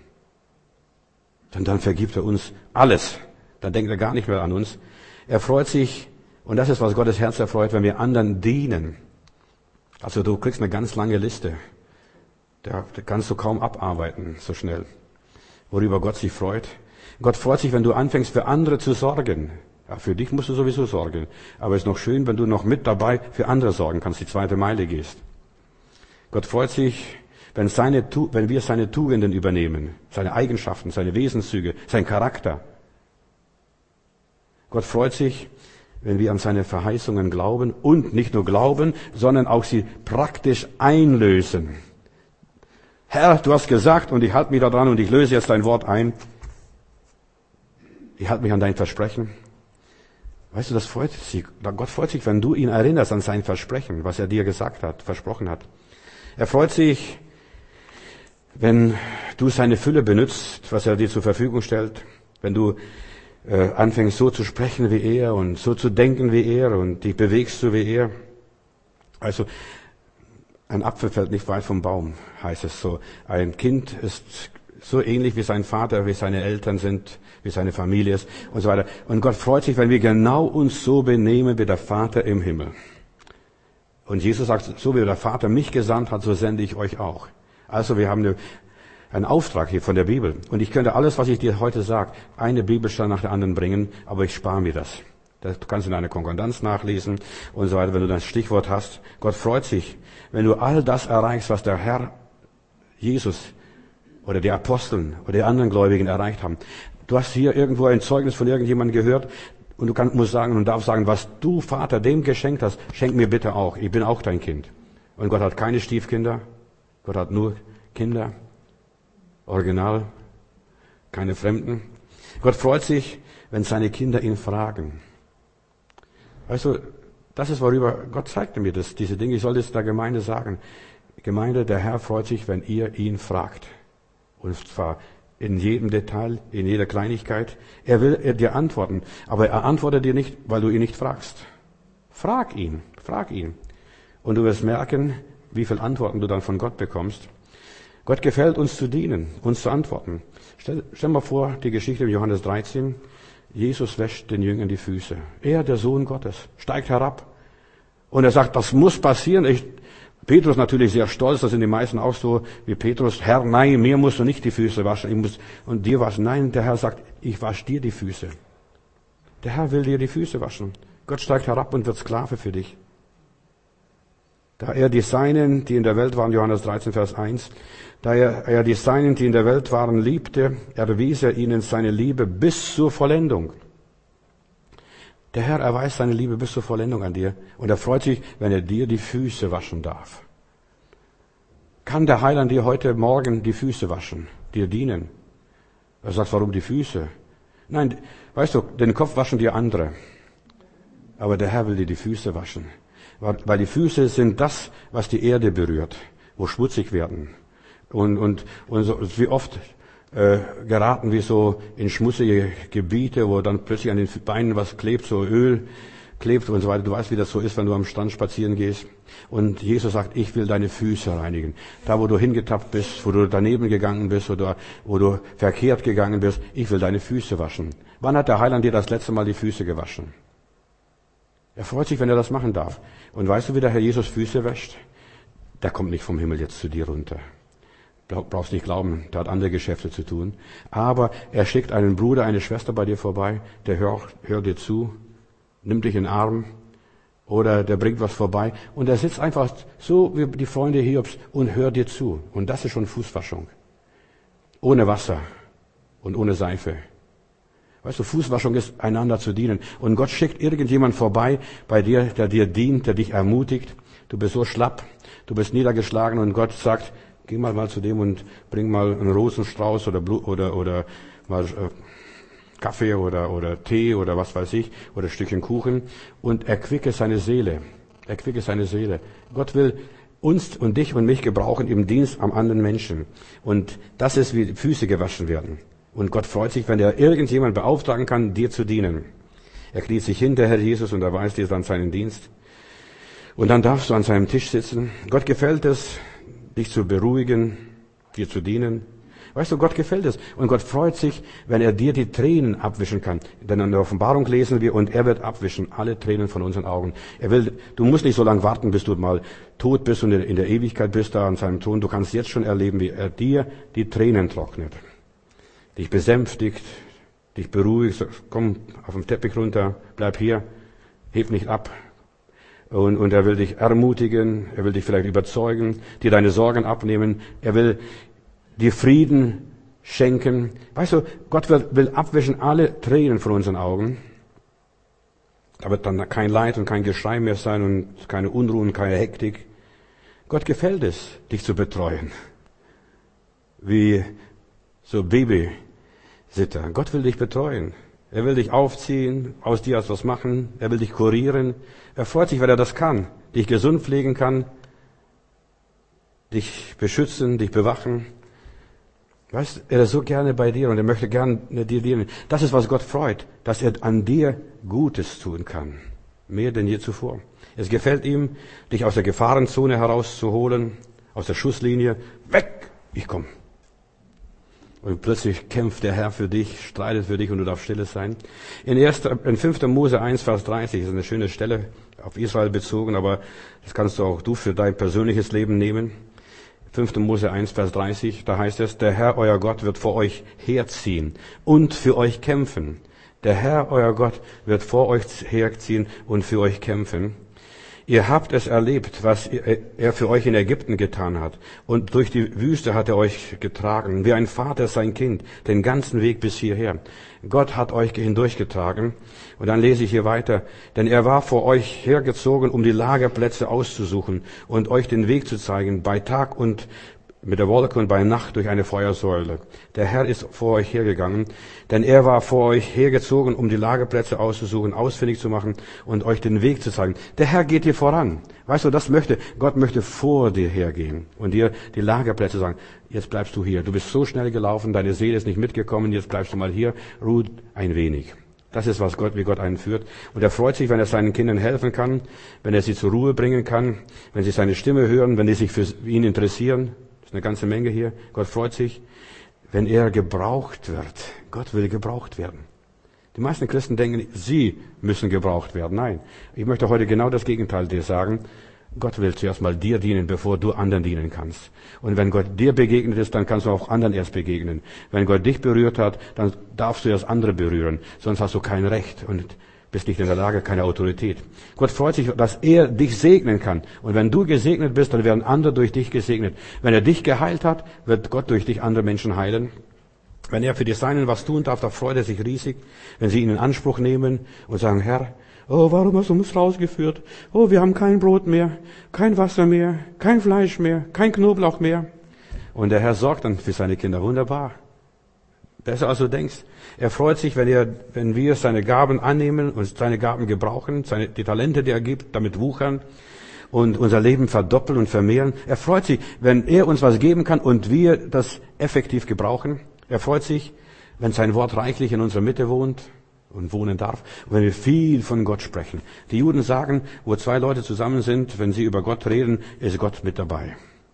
Denn dann vergibt er uns alles. Dann denkt er gar nicht mehr an uns. Er freut sich, und das ist, was Gottes Herz erfreut, wenn wir anderen dienen. Also du kriegst eine ganz lange Liste. Da kannst du kaum abarbeiten, so schnell. Worüber Gott sich freut. Gott freut sich, wenn du anfängst, für andere zu sorgen. Ja, für dich musst du sowieso sorgen. Aber es ist noch schön, wenn du noch mit dabei für andere sorgen kannst, die 2. Meile gehst. Gott freut sich, wenn wir seine Tugenden übernehmen, seine Eigenschaften, seine Wesenszüge, sein Charakter. Gott freut sich, wenn wir an seine Verheißungen glauben und nicht nur glauben, sondern auch sie praktisch einlösen. Herr, du hast gesagt und ich halte mich da dran und ich löse jetzt dein Wort ein. Ich halte mich an dein Versprechen. Weißt du, das freut sich. Gott freut sich, wenn du ihn erinnerst an sein Versprechen, was er dir gesagt hat, versprochen hat. Er freut sich, wenn du seine Fülle benutzt, was er dir zur Verfügung stellt. Wenn du anfängst so zu sprechen wie er und so zu denken wie er und dich bewegst so wie er. Also Ein Apfel fällt nicht weit vom Baum, heißt es so. Ein Kind ist so ähnlich wie sein Vater, wie seine Eltern sind, wie seine Familie ist und so weiter. Und Gott freut sich, wenn wir genau uns so benehmen wie der Vater im Himmel. Und Jesus sagt, so wie der Vater mich gesandt hat, so sende ich euch auch. Also wir haben einen Auftrag hier von der Bibel. Und ich könnte alles, was ich dir heute sage, eine Bibelstelle nach der anderen bringen, aber ich spare mir das. Das kannst du in einer Konkordanz nachlesen und so weiter, wenn du das Stichwort hast. Gott freut sich, wenn du all das erreichst, was der Herr Jesus oder die Aposteln oder die anderen Gläubigen erreicht haben. Du hast hier irgendwo ein Zeugnis von irgendjemandem gehört und musst sagen und darfst sagen, was du, Vater, dem geschenkt hast, schenk mir bitte auch. Ich bin auch dein Kind. Und Gott hat keine Stiefkinder. Gott hat nur Kinder. Original. Keine Fremden. Gott freut sich, wenn seine Kinder ihn fragen. Weißt du, das ist, worüber Gott zeigte mir diese Dinge. Ich soll das der Gemeinde sagen. Gemeinde, der Herr freut sich, wenn ihr ihn fragt. Und zwar in jedem Detail, in jeder Kleinigkeit. Er will dir antworten. Aber er antwortet dir nicht, weil du ihn nicht fragst. Frag ihn. Und du wirst merken, wie viele Antworten du dann von Gott bekommst. Gott gefällt uns zu dienen, uns zu antworten. Stell mal vor, die Geschichte in Johannes 13. Jesus wäscht den Jüngern die Füße. Er, der Sohn Gottes, steigt herab. Und er sagt, das muss passieren. Petrus natürlich sehr stolz, das sind die meisten auch so wie Petrus. Herr, nein, mir musst du nicht die Füße waschen. Und dir waschen. Nein, der Herr sagt, ich wasche dir die Füße. Der Herr will dir die Füße waschen. Gott steigt herab und wird Sklave für dich. Da er die Seinen, die in der Welt waren, Johannes 13, Vers 1, da er die Seinen, die in der Welt waren, liebte, erwies er ihnen seine Liebe bis zur Vollendung. Der Herr erweist seine Liebe bis zur Vollendung an dir und er freut sich, wenn er dir die Füße waschen darf. Kann der Heiland dir heute Morgen die Füße waschen, dir dienen? Er sagt, warum die Füße? Nein, weißt du, den Kopf waschen dir andere. Aber der Herr will dir die Füße waschen. Weil die Füße sind das, was die Erde berührt, wo schmutzig werden. Und so, wie oft geraten wir so in schmutzige Gebiete, wo dann plötzlich an den Beinen was klebt, so Öl klebt und so weiter. Du weißt, wie das so ist, wenn du am Strand spazieren gehst. Und Jesus sagt, ich will deine Füße reinigen. Da, wo du hingetappt bist, wo du daneben gegangen bist oder wo du verkehrt gegangen bist, ich will deine Füße waschen. Wann hat der Heiland dir das letzte Mal die Füße gewaschen? Er freut sich, wenn er das machen darf. Und weißt du, wie der Herr Jesus Füße wäscht? Der kommt nicht vom Himmel jetzt zu dir runter. Brauchst nicht glauben, der hat andere Geschäfte zu tun. Aber er schickt einen Bruder, eine Schwester bei dir vorbei, der hört dir zu, nimmt dich in den Arm oder der bringt was vorbei und er sitzt einfach so wie die Freunde Hiobs und hört dir zu. Und das ist schon Fußwaschung. Ohne Wasser und ohne Seife. Weißt du, Fußwaschung ist, einander zu dienen. Und Gott schickt irgendjemand vorbei bei dir, der dir dient, der dich ermutigt. Du bist so schlapp, du bist niedergeschlagen und Gott sagt, geh mal zu dem und bring mal einen Rosenstrauß oder mal Kaffee oder Tee oder was weiß ich, oder ein Stückchen Kuchen und erquicke seine Seele. Erquicke seine Seele. Gott will uns und dich und mich gebrauchen im Dienst am anderen Menschen. Und das ist, wie Füße gewaschen werden. Und Gott freut sich, wenn er irgendjemand beauftragen kann, dir zu dienen. Er kniet sich hin, der Herr Jesus, und erweist dir dann seinen Dienst. Und dann darfst du an seinem Tisch sitzen. Gott gefällt es, dich zu beruhigen, dir zu dienen. Weißt du, Gott gefällt es. Und Gott freut sich, wenn er dir die Tränen abwischen kann. Denn in der Offenbarung lesen wir, und er wird abwischen alle Tränen von unseren Augen. Du musst nicht so lange warten, bis du mal tot bist und in der Ewigkeit bist da an seinem Thron. Du kannst jetzt schon erleben, wie er dir die Tränen trocknet. Dich besänftigt, dich beruhigt, sagt, komm auf den Teppich runter, bleib hier, heb nicht ab. Und er will dich ermutigen, er will dich vielleicht überzeugen, dir deine Sorgen abnehmen, er will dir Frieden schenken. Weißt du, Gott will abwischen alle Tränen von unseren Augen. Da wird dann kein Leid und kein Geschrei mehr sein und keine Unruhe und keine Hektik. Gott gefällt es, dich zu betreuen. Wie so Babysitter. Gott will dich betreuen. Er will dich aufziehen, aus dir etwas machen. Er will dich kurieren. Er freut sich, wenn er das kann. Dich gesund pflegen kann. Dich beschützen, dich bewachen. Weißt, er ist so gerne bei dir und er möchte gerne dir dienen. Das ist, was Gott freut, dass er an dir Gutes tun kann. Mehr denn je zuvor. Es gefällt ihm, dich aus der Gefahrenzone herauszuholen, aus der Schusslinie. Weg! Ich komm. Und plötzlich kämpft der Herr für dich, streitet für dich und du darfst stille sein. In 5. Mose 1, Vers 30 ist eine schöne Stelle auf Israel bezogen, aber das kannst du auch für dein persönliches Leben nehmen. 5. Mose 1, Vers 30, da heißt es, der Herr, euer Gott, wird vor euch herziehen und für euch kämpfen. Der Herr, euer Gott, wird vor euch herziehen und für euch kämpfen. Ihr habt es erlebt, was er für euch in Ägypten getan hat. Und durch die Wüste hat er euch getragen, wie ein Vater sein Kind, den ganzen Weg bis hierher. Gott hat euch hindurchgetragen. Und dann lese ich hier weiter. Denn er war vor euch hergezogen, um die Lagerplätze auszusuchen und euch den Weg zu zeigen, bei Tag und mit der Wolke und bei Nacht durch eine Feuersäule. Der Herr ist vor euch hergegangen, denn er war vor euch hergezogen, um die Lagerplätze auszusuchen, ausfindig zu machen und euch den Weg zu zeigen. Der Herr geht dir voran. Weißt du, Gott möchte vor dir hergehen und dir die Lagerplätze sagen, jetzt bleibst du hier. Du bist so schnell gelaufen, deine Seele ist nicht mitgekommen, jetzt bleibst du mal hier, ruh ein wenig. Das ist, wie Gott einen führt. Und er freut sich, wenn er seinen Kindern helfen kann, wenn er sie zur Ruhe bringen kann, wenn sie seine Stimme hören, wenn sie sich für ihn interessieren. Eine ganze Menge hier. Gott freut sich, wenn er gebraucht wird. Gott will gebraucht werden. Die meisten Christen denken, sie müssen gebraucht werden. Nein, ich möchte heute genau das Gegenteil dir sagen. Gott will zuerst mal dir dienen, bevor du anderen dienen kannst. Und wenn Gott dir begegnet ist, dann kannst du auch anderen erst begegnen. Wenn Gott dich berührt hat, dann darfst du erst andere berühren. Sonst hast du kein Recht und bist nicht in der Lage, keine Autorität. Gott freut sich, dass er dich segnen kann. Und wenn du gesegnet bist, dann werden andere durch dich gesegnet. Wenn er dich geheilt hat, wird Gott durch dich andere Menschen heilen. Wenn er für die Seinen was tun darf, da freut er sich riesig, wenn sie ihn in Anspruch nehmen und sagen, Herr, oh, warum hast du uns rausgeführt? Oh, wir haben kein Brot mehr, kein Wasser mehr, kein Fleisch mehr, kein Knoblauch mehr. Und der Herr sorgt dann für seine Kinder. Wunderbar. Besser als du denkst. Er freut sich, wenn wir seine Gaben annehmen und seine Gaben gebrauchen, die Talente, die er gibt, damit wuchern und unser Leben verdoppeln und vermehren. Er freut sich, wenn er uns was geben kann und wir das effektiv gebrauchen. Er freut sich, wenn sein Wort reichlich in unserer Mitte wohnt und wohnen darf. Und wenn wir viel von Gott sprechen. Die Juden sagen, wo zwei Leute zusammen sind, wenn sie über Gott reden, ist Gott mit dabei.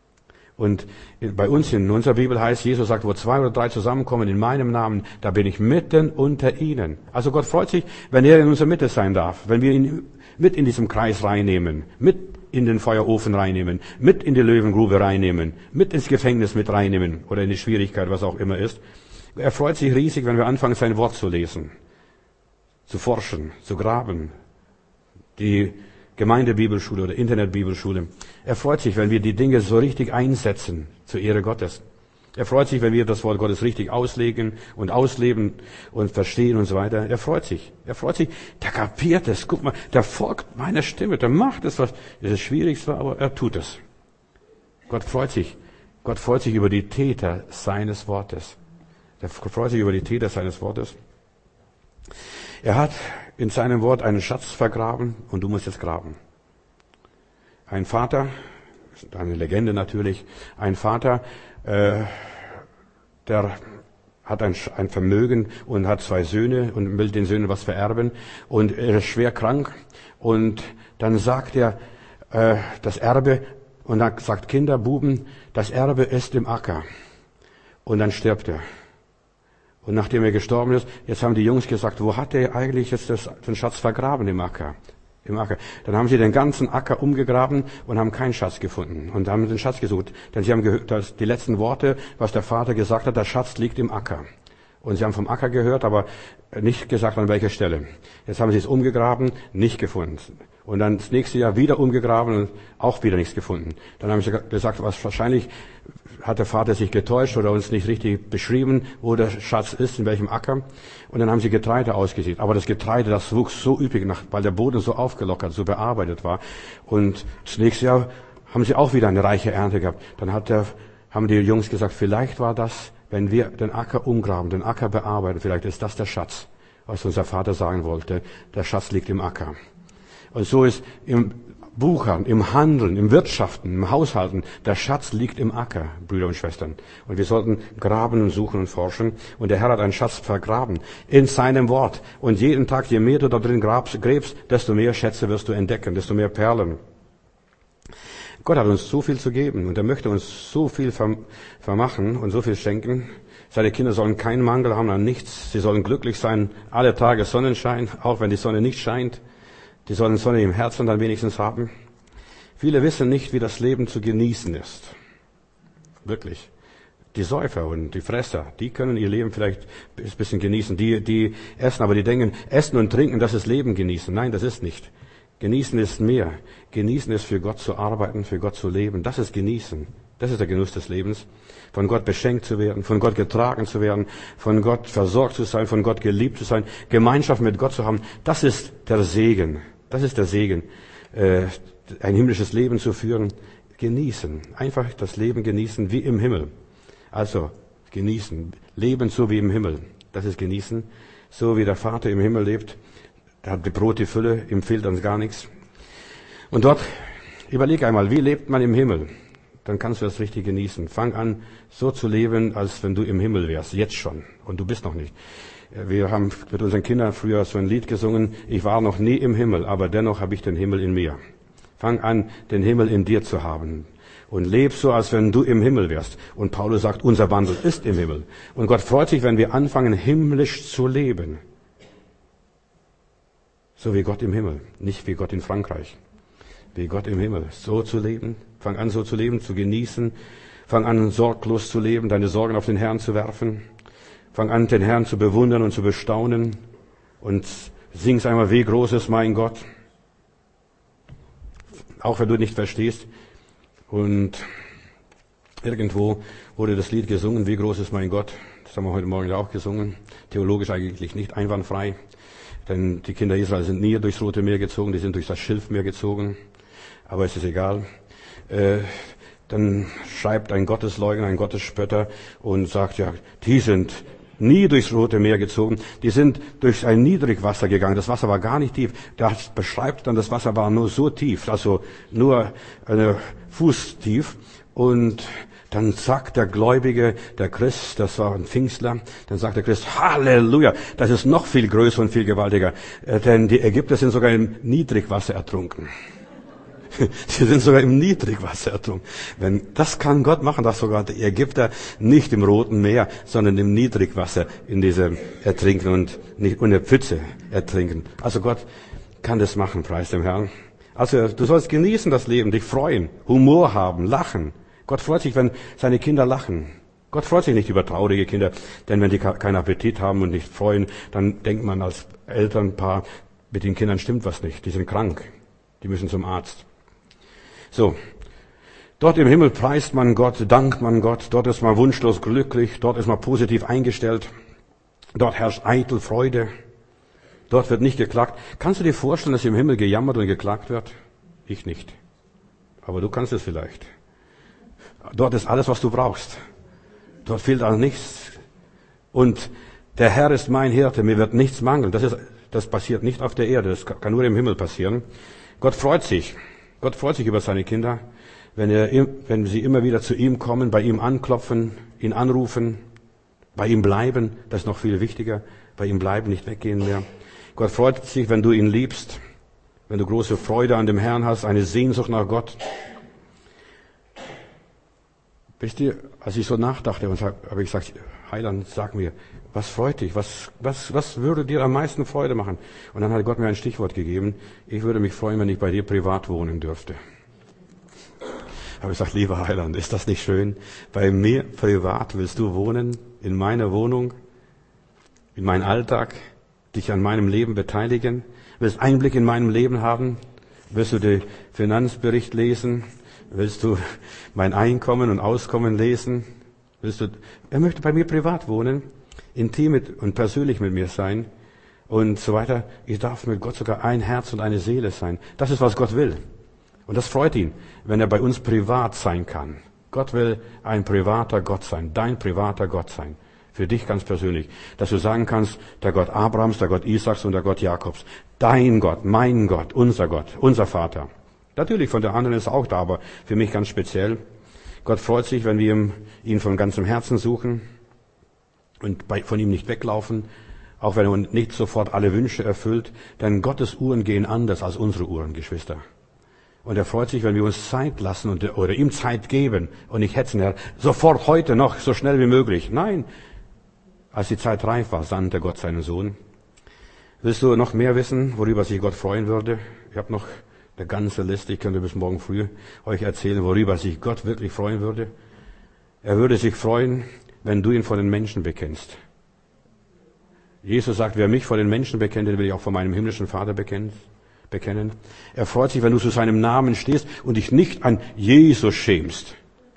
Und bei uns in unserer Bibel heißt, Jesus sagt, wo 2 oder 3 zusammenkommen in meinem Namen, da bin ich mitten unter ihnen. Also Gott freut sich, wenn er in unserer Mitte sein darf, wenn wir ihn mit in diesem Kreis reinnehmen, mit in den Feuerofen reinnehmen, mit in die Löwengrube reinnehmen, mit ins Gefängnis mit reinnehmen oder in die Schwierigkeit, was auch immer ist. Er freut sich riesig, wenn wir anfangen, sein Wort zu lesen, zu forschen, zu graben. Die Gemeindebibelschule oder Internetbibelschule. Er freut sich, wenn wir die Dinge so richtig einsetzen zur Ehre Gottes. Er freut sich, wenn wir das Wort Gottes richtig auslegen und ausleben und verstehen und so weiter. Er freut sich. Der kapiert es. Guck mal, der folgt meiner Stimme. Der macht es, was das ist schwierig zwar, aber er tut es. Gott freut sich. Gott freut sich über die Täter seines Wortes. Er freut sich über die Täter seines Wortes. Er hat in seinem Wort einen Schatz vergraben und du musst es graben. Ein Vater, eine Legende natürlich, ein Vater, der hat ein Vermögen und hat 2 Söhne und will den Söhnen was vererben und er ist schwer krank und dann sagt er das Erbe und dann sagt Kinder, Buben, das Erbe ist im Acker und dann stirbt er. Und nachdem er gestorben ist, jetzt haben die Jungs gesagt, wo hat er eigentlich jetzt den Schatz vergraben im Acker? Dann haben sie den ganzen Acker umgegraben und haben keinen Schatz gefunden und haben den Schatz gesucht. Denn sie haben gehört, dass die letzten Worte, was der Vater gesagt hat, der Schatz liegt im Acker. Und sie haben vom Acker gehört, aber nicht gesagt, an welcher Stelle. Jetzt haben sie es umgegraben, nicht gefunden. Und dann das nächste Jahr wieder umgegraben und auch wieder nichts gefunden. Dann haben sie gesagt, was wahrscheinlich hat der Vater sich getäuscht oder uns nicht richtig beschrieben, wo der Schatz ist, in welchem Acker. Und dann haben sie Getreide ausgesät. Aber das Getreide, das wuchs so üppig, weil der Boden so aufgelockert, so bearbeitet war. Und das nächste Jahr haben sie auch wieder eine reiche Ernte gehabt. Dann haben die Jungs gesagt, vielleicht war das, wenn wir den Acker umgraben, den Acker bearbeiten, vielleicht ist das der Schatz, was unser Vater sagen wollte. Der Schatz liegt im Acker. Und so ist Buchern, im Handeln, im Wirtschaften, im Haushalten. Der Schatz liegt im Acker, Brüder und Schwestern. Und wir sollten graben und suchen und forschen. Und der Herr hat einen Schatz vergraben in seinem Wort. Und jeden Tag, je mehr du da drin gräbst, desto mehr Schätze wirst du entdecken, desto mehr Perlen. Gott hat uns so viel zu geben und er möchte uns so viel vermachen und so viel schenken. Seine Kinder sollen keinen Mangel haben an nichts. Sie sollen glücklich sein, alle Tage Sonnenschein, auch wenn die Sonne nicht scheint. Die sollen Sonne im Herzen dann wenigstens haben. Viele wissen nicht, wie das Leben zu genießen ist. Wirklich. Die Säufer und die Fresser, die können ihr Leben vielleicht ein bisschen genießen. Die essen, aber die denken, Essen und Trinken, das ist Leben genießen. Nein, das ist nicht. Genießen ist mehr. Genießen ist für Gott zu arbeiten, für Gott zu leben. Das ist Genießen. Das ist der Genuss des Lebens. Von Gott beschenkt zu werden, von Gott getragen zu werden, von Gott versorgt zu sein, von Gott geliebt zu sein, Gemeinschaft mit Gott zu haben. Das ist der Segen. Das ist der Segen. Ein himmlisches Leben zu führen. Genießen. Einfach das Leben genießen wie im Himmel. Also genießen. Leben so wie im Himmel. Das ist Genießen. So wie der Vater im Himmel lebt. Er hat die Brot, die Fülle, ihm fehlt dann gar nichts. Und dort, überleg einmal, wie lebt man im Himmel? Dann kannst du das richtig genießen. Fang an, so zu leben, als wenn du im Himmel wärst, jetzt schon. Und du bist noch nicht. Wir haben mit unseren Kindern früher so ein Lied gesungen, ich war noch nie im Himmel, aber dennoch habe ich den Himmel in mir. Fang an, den Himmel in dir zu haben. Und leb so, als wenn du im Himmel wärst. Und Paulus sagt, unser Wandel ist im Himmel. Und Gott freut sich, wenn wir anfangen, himmlisch zu leben. So wie Gott im Himmel, nicht wie Gott in Frankreich. Wie Gott im Himmel. So zu leben. Fang an, so zu leben, zu genießen. Fang an, sorglos zu leben, deine Sorgen auf den Herrn zu werfen. Fang an, den Herrn zu bewundern und zu bestaunen. Und sing's einmal, wie groß ist mein Gott. Auch wenn du nicht verstehst. Und irgendwo wurde das Lied gesungen, wie groß ist mein Gott. Das haben wir heute Morgen auch gesungen. Theologisch eigentlich nicht einwandfrei. Denn die Kinder Israel sind nie durchs Rote Meer gezogen, die sind durch das Schilfmeer gezogen. Aber es ist egal. Dann schreibt ein Gottesleugner, ein Gottesspötter und sagt, ja, die sind nie durchs Rote Meer gezogen. Die sind durch ein Niedrigwasser gegangen. Das Wasser war gar nicht tief. Das beschreibt dann, das Wasser war nur so tief, also nur eine Fuß tief. Und dann sagt der Gläubige, der Christ, das war ein Pfingstler, dann sagt der Christ, Halleluja, das ist noch viel größer und viel gewaltiger, denn die Ägypter sind sogar im Niedrigwasser ertrunken. Sie sind sogar im Niedrigwasser ertrunken. Das kann Gott machen, dass sogar die Ägypter nicht im Roten Meer, sondern im Niedrigwasser in diesem ertrinken und nicht in der Pfütze ertrinken. Also Gott kann das machen, preis dem Herrn. Also du sollst genießen das Leben, dich freuen, Humor haben, lachen. Gott freut sich, wenn seine Kinder lachen. Gott freut sich nicht über traurige Kinder, denn wenn die keinen Appetit haben und nicht freuen, dann denkt man als Elternpaar, mit den Kindern stimmt was nicht, die sind krank, die müssen zum Arzt. So, dort im Himmel preist man Gott, dankt man Gott, dort ist man wunschlos glücklich, dort ist man positiv eingestellt, dort herrscht eitel Freude, dort wird nicht geklagt. Kannst du dir vorstellen, dass im Himmel gejammert und geklagt wird? Ich nicht, aber du kannst es vielleicht. Dort ist alles, was du brauchst. Dort fehlt an nichts. Und der Herr ist mein Hirte, mir wird nichts mangeln. Das passiert nicht auf der Erde, das kann nur im Himmel passieren. Gott freut sich. Gott freut sich über seine Kinder, wenn sie immer wieder zu ihm kommen, bei ihm anklopfen, ihn anrufen, bei ihm bleiben. Das ist noch viel wichtiger. Bei ihm bleiben, nicht weggehen mehr. Gott freut sich, wenn du ihn liebst, wenn du große Freude an dem Herrn hast, eine Sehnsucht nach Gott. Wisst ihr, als ich so nachdachte, habe ich gesagt, Heiland, sag mir, was freut dich? Was würde dir am meisten Freude machen? Und dann hat Gott mir ein Stichwort gegeben. Ich würde mich freuen, wenn ich bei dir privat wohnen dürfte. Habe ich gesagt, lieber Heiland, ist das nicht schön? Bei mir privat willst du wohnen, in meiner Wohnung, in meinen Alltag, dich an meinem Leben beteiligen? Willst Einblick in meinem Leben haben? Willst du den Finanzbericht lesen? Willst du mein Einkommen und Auskommen lesen? Er möchte bei mir privat wohnen, intim und persönlich mit mir sein und so weiter. Ich darf mit Gott sogar ein Herz und eine Seele sein. Das ist, was Gott will. Und das freut ihn, wenn er bei uns privat sein kann. Gott will ein privater Gott sein, dein privater Gott sein. Für dich ganz persönlich. Dass du sagen kannst, der Gott Abrahams, der Gott Isaaks und der Gott Jakobs. Dein Gott, mein Gott, unser Vater. Natürlich, von der anderen ist auch da, aber für mich ganz speziell. Gott freut sich, wenn wir ihn von ganzem Herzen suchen und von ihm nicht weglaufen, auch wenn er uns nicht sofort alle Wünsche erfüllt, denn Gottes Uhren gehen anders als unsere Uhren, Geschwister. Und er freut sich, wenn wir uns Zeit lassen oder ihm Zeit geben und nicht hetzen, Herr, sofort heute noch, so schnell wie möglich. Nein, als die Zeit reif war, sandte Gott seinen Sohn. Willst du noch mehr wissen, worüber sich Gott freuen würde? Ich habe noch eine ganze Liste, ich könnte bis morgen früh euch erzählen, worüber sich Gott wirklich freuen würde. Er würde sich freuen, wenn du ihn vor den Menschen bekennst. Jesus sagt, wer mich vor den Menschen bekennt, den will ich auch vor meinem himmlischen Vater bekennen. Er freut sich, wenn du zu seinem Namen stehst und dich nicht an Jesus schämst.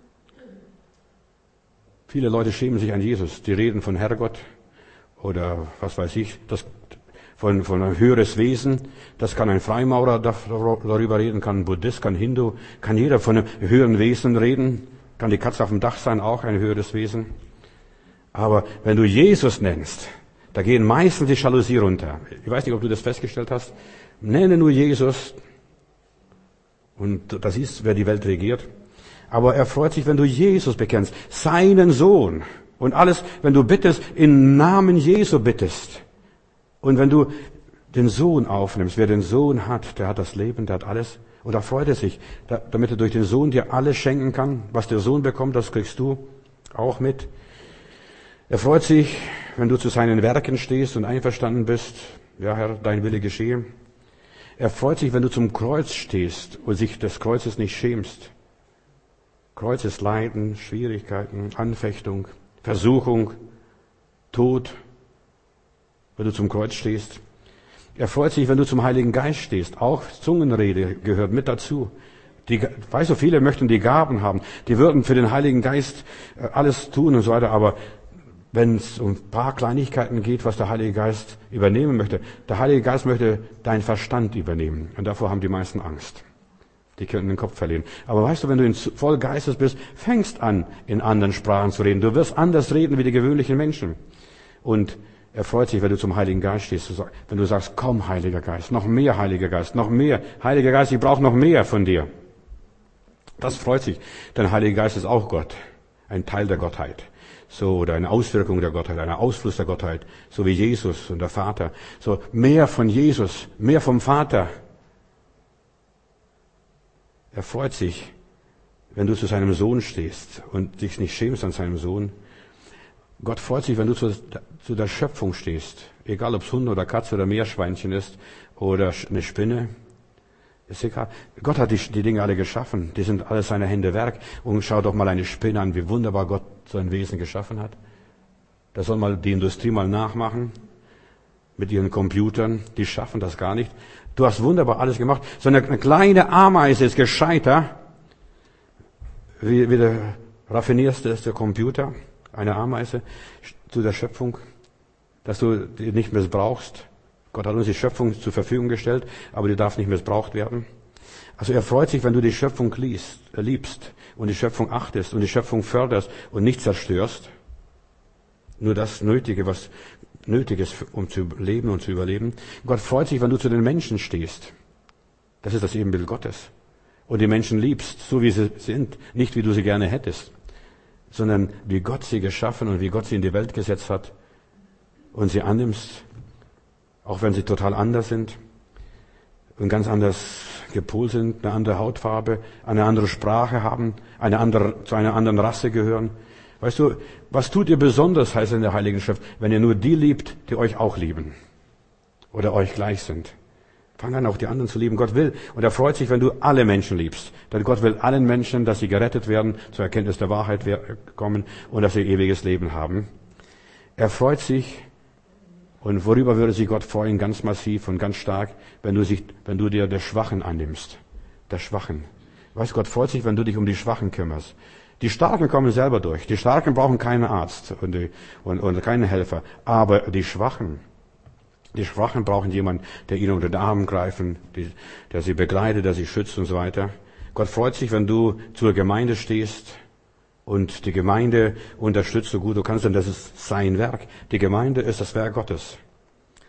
Viele Leute schämen sich an Jesus. Die reden von Herrgott oder was weiß ich, von einem höheres Wesen. Das kann ein Freimaurer darüber reden, kann ein Buddhist, kann ein Hindu, kann jeder von einem höheren Wesen reden. Kann die Katze auf dem Dach sein, auch ein höheres Wesen. Aber wenn du Jesus nennst, da gehen meistens die Jalousie runter. Ich weiß nicht, ob du das festgestellt hast. Nenne nur Jesus und das ist, wer die Welt regiert. Aber er freut sich, wenn du Jesus bekennst, seinen Sohn. Und alles, wenn du bittest, im Namen Jesu bittest. Und wenn du den Sohn aufnimmst, wer den Sohn hat, der hat das Leben, der hat alles. Und da freut er sich, damit er durch den Sohn dir alles schenken kann. Was der Sohn bekommt, das kriegst du auch mit. Er freut sich, wenn du zu seinen Werken stehst und einverstanden bist. Ja, Herr, dein Wille geschehe. Er freut sich, wenn du zum Kreuz stehst und sich des Kreuzes nicht schämst. Kreuz ist Leiden, Schwierigkeiten, Anfechtung, Versuchung, Tod, wenn du zum Kreuz stehst. Er freut sich, wenn du zum Heiligen Geist stehst. Auch Zungenrede gehört mit dazu. Weißt du, viele möchten die Gaben haben. Die würden für den Heiligen Geist alles tun und so weiter, aber wenn es um ein paar Kleinigkeiten geht, was der Heilige Geist übernehmen möchte. Der Heilige Geist möchte deinen Verstand übernehmen. Und davor haben die meisten Angst. Die können den Kopf verlieren. Aber weißt du, wenn du voll Geistes bist, fängst an, in anderen Sprachen zu reden. Du wirst anders reden wie die gewöhnlichen Menschen. Und er freut sich, wenn du zum Heiligen Geist stehst. Wenn du sagst, komm, Heiliger Geist, noch mehr Heiliger Geist, noch mehr. Heiliger Geist, ich brauche noch mehr von dir. Das freut sich. Denn Heiliger Geist ist auch Gott. Ein Teil der Gottheit. So, oder eine Auswirkung der Gottheit, ein Ausfluss der Gottheit, so wie Jesus und der Vater. So, mehr von Jesus, mehr vom Vater. Er freut sich, wenn du zu seinem Sohn stehst und dich nicht schämst an seinem Sohn. Gott freut sich, wenn du zu der Schöpfung stehst. Egal, ob es Hund oder Katze oder Meerschweinchen ist oder eine Spinne. Ist egal. Gott hat die Dinge alle geschaffen. Die sind alles seine Hände Werk. Und schau doch mal eine Spinne an, wie wunderbar Gott sein Wesen geschaffen hat. Das soll mal die Industrie mal nachmachen. Mit ihren Computern. Die schaffen das gar nicht. Du hast wunderbar alles gemacht. So eine kleine Ameise ist gescheiter. Wie der raffinierste ist der Computer. Eine Ameise zu der Schöpfung. Dass du die nicht missbrauchst. Gott hat uns die Schöpfung zur Verfügung gestellt, aber die darf nicht missbraucht werden. Also er freut sich, wenn du die Schöpfung liebst und die Schöpfung achtest und die Schöpfung förderst und nicht zerstörst. Nur das Nötige, was nötig ist, um zu leben und zu überleben. Gott freut sich, wenn du zu den Menschen stehst. Das ist das Ebenbild Gottes. Und die Menschen liebst, so wie sie sind, nicht wie du sie gerne hättest, sondern wie Gott sie geschaffen und wie Gott sie in die Welt gesetzt hat und sie annimmst. Auch wenn sie total anders sind und ganz anders gepolt sind, eine andere Hautfarbe, eine andere Sprache haben, zu einer anderen Rasse gehören. Weißt du, was tut ihr besonders, heißt in der Heiligen Schrift, wenn ihr nur die liebt, die euch auch lieben oder euch gleich sind. Fang an, auch die anderen zu lieben. Gott will, und er freut sich, wenn du alle Menschen liebst. Denn Gott will allen Menschen, dass sie gerettet werden, zur Erkenntnis der Wahrheit kommen und dass sie ewiges Leben haben. Er freut sich. Und worüber würde sich Gott freuen, ganz massiv und ganz stark, wenn du dir der Schwachen annimmst. Der Schwachen. Weißt du, Gott freut sich, wenn du dich um die Schwachen kümmerst. Die Starken kommen selber durch. Die Starken brauchen keinen Arzt und keinen Helfer. Aber die Schwachen brauchen jemanden, der ihnen unter den Arm greifen, der sie begleitet, der sie schützt und so weiter. Gott freut sich, wenn du zur Gemeinde stehst und die Gemeinde unterstützt so gut du kannst, denn das ist sein Werk. Die Gemeinde ist das Werk Gottes.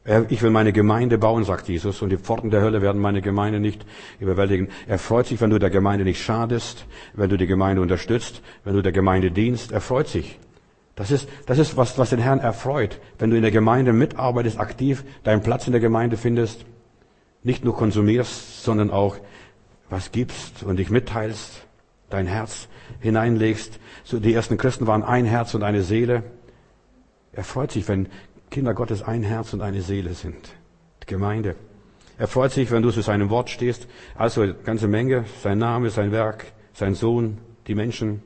Ich will meine Gemeinde bauen, sagt Jesus, und die Pforten der Hölle werden meine Gemeinde nicht überwältigen. Er freut sich, wenn du der Gemeinde nicht schadest, wenn du die Gemeinde unterstützt, wenn du der Gemeinde dienst. Er freut sich. Das ist was den Herrn erfreut, wenn du in der Gemeinde mitarbeitest, aktiv deinen Platz in der Gemeinde findest, nicht nur konsumierst, sondern auch was gibst und dich mitteilst, dein Herz hineinlegst. So, die ersten Christen waren ein Herz und eine Seele. Er freut sich, wenn Kinder Gottes ein Herz und eine Seele sind. Die Gemeinde. Er freut sich, wenn du zu seinem Wort stehst. Also eine ganze Menge. Sein Name, sein Werk, sein Sohn, die Menschen,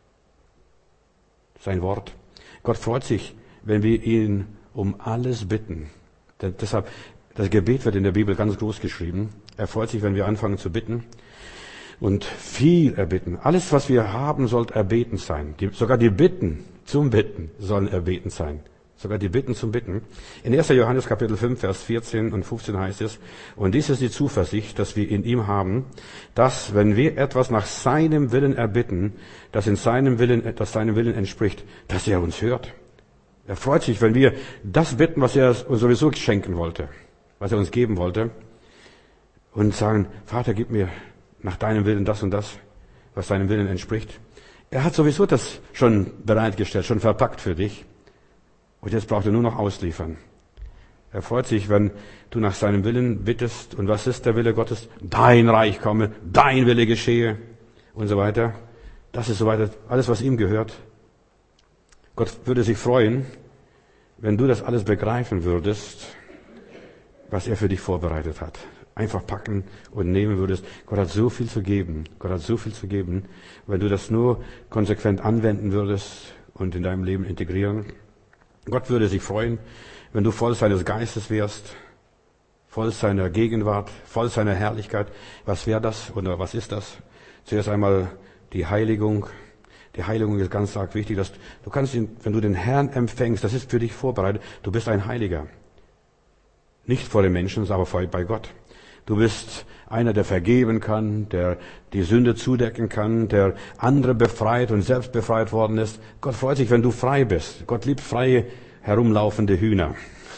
sein Wort. Gott freut sich, wenn wir ihn um alles bitten. Deshalb, das Gebet wird in der Bibel ganz groß geschrieben. Er freut sich, wenn wir anfangen zu bitten. Und viel erbitten. Alles, was wir haben, soll erbeten sein. Sogar die Bitten zum Bitten sollen erbeten sein. Sogar die Bitten zum Bitten. In 1. Johannes Kapitel 5, Vers 14 und 15 heißt es, und dies ist die Zuversicht, dass wir in ihm haben, dass, wenn wir etwas nach seinem Willen erbitten, das seinem Willen entspricht, dass er uns hört. Er freut sich, wenn wir das bitten, was er uns sowieso schenken wollte, was er uns geben wollte, und sagen, Vater, gib mir nach deinem Willen das und das, was deinem Willen entspricht. Er hat sowieso das schon bereitgestellt, schon verpackt für dich. Und jetzt braucht er nur noch ausliefern. Er freut sich, wenn du nach seinem Willen bittest. Und was ist der Wille Gottes? Dein Reich komme, dein Wille geschehe und so weiter. Das ist so weiter, alles, was ihm gehört. Gott würde sich freuen, wenn du das alles begreifen würdest, was er für dich vorbereitet hat. Einfach packen und nehmen würdest. Gott hat so viel zu geben. Gott hat so viel zu geben. Wenn du das nur konsequent anwenden würdest und in deinem Leben integrieren. Gott würde sich freuen, wenn du voll seines Geistes wärst, voll seiner Gegenwart, voll seiner Herrlichkeit. Was wäre das oder was ist das? Zuerst einmal die Heiligung. Die Heiligung ist ganz arg wichtig. Dass du kannst ihn, wenn du den Herrn empfängst, das ist für dich vorbereitet. Du bist ein Heiliger. Nicht vor den Menschen, aber bei Gott. Du bist einer, der vergeben kann, der die Sünde zudecken kann, der andere befreit und selbst befreit worden ist. Gott freut sich, wenn du frei bist. Gott liebt freie, herumlaufende Hühner.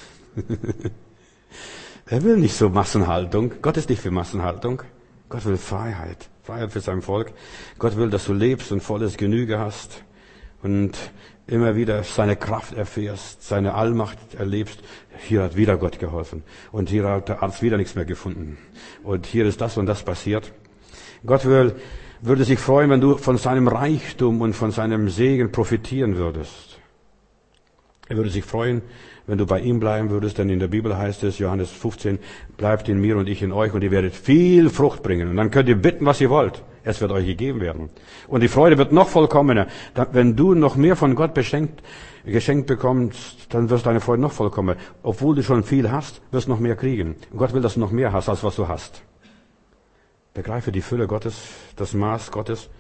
Er will nicht so Massenhaltung. Gott ist nicht für Massenhaltung. Gott will Freiheit. Freiheit für sein Volk. Gott will, dass du lebst und volles Genüge hast und immer wieder seine Kraft erfährst, seine Allmacht erlebst. Hier hat wieder Gott geholfen. Und hier hat der Arzt wieder nichts mehr gefunden. Und hier ist das und das passiert. Gott würde sich freuen, wenn du von seinem Reichtum und von seinem Segen profitieren würdest. Er würde sich freuen, wenn du bei ihm bleiben würdest, denn in der Bibel heißt es, Johannes 15, bleibt in mir und ich in euch und ihr werdet viel Frucht bringen. Und dann könnt ihr bitten, was ihr wollt. Es wird euch gegeben werden. Und die Freude wird noch vollkommener. Wenn du noch mehr von Gott geschenkt bekommst, dann wirst deine Freude noch vollkommener. Obwohl du schon viel hast, wirst du noch mehr kriegen. Und Gott will, dass du noch mehr hast, als was du hast. Begreife die Fülle Gottes, das Maß Gottes.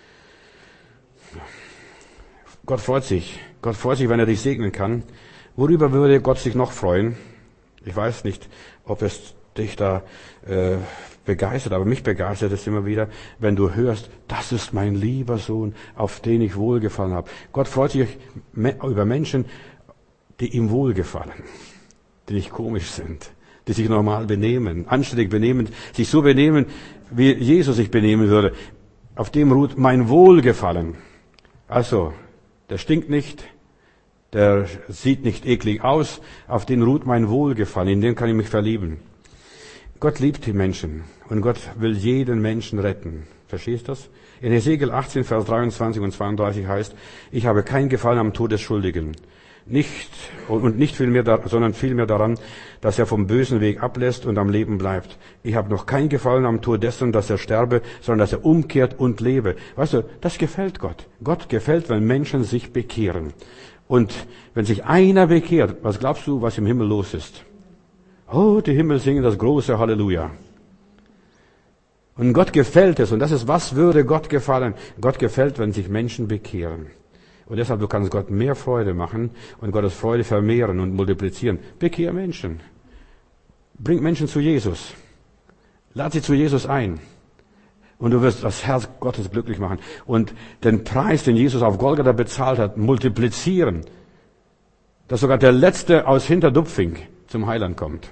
Gott freut sich. Gott freut sich, wenn er dich segnen kann. Worüber würde Gott sich noch freuen? Ich weiß nicht, ob es dich da begeistert, aber mich begeistert es immer wieder, wenn du hörst, das ist mein lieber Sohn, auf den ich wohlgefallen habe. Gott freut sich über Menschen, die ihm wohlgefallen, die nicht komisch sind, die sich normal benehmen, anständig benehmen, sich so benehmen, wie Jesus sich benehmen würde. Auf dem ruht mein Wohlgefallen. Also, der stinkt nicht, der sieht nicht eklig aus, auf den ruht mein Wohlgefallen, in den kann ich mich verlieben. Gott liebt die Menschen und Gott will jeden Menschen retten. Verstehst du das? In Hesekiel 18, Vers 23 und 32 heißt, ich habe kein Gefallen am Tod des Schuldigen. Nicht vielmehr, sondern vielmehr daran, dass er vom bösen Weg ablässt und am Leben bleibt. Ich habe noch kein Gefallen am Tod dessen, dass er sterbe, sondern dass er umkehrt und lebe. Weißt du, das gefällt Gott. Gott gefällt, wenn Menschen sich bekehren. Und wenn sich einer bekehrt, was glaubst du, was im Himmel los ist? Oh, die Himmel singen das große Halleluja. Und Gott gefällt es. Und das ist, was würde Gott gefallen? Gott gefällt, wenn sich Menschen bekehren. Und deshalb, du kannst Gott mehr Freude machen und Gottes Freude vermehren und multiplizieren. Bekehr Menschen. Bring Menschen zu Jesus. Lad sie zu Jesus ein. Und du wirst das Herz Gottes glücklich machen. Und den Preis, den Jesus auf Golgatha bezahlt hat, multiplizieren. Dass sogar der Letzte aus Hinterdupfing zum Heiland kommt.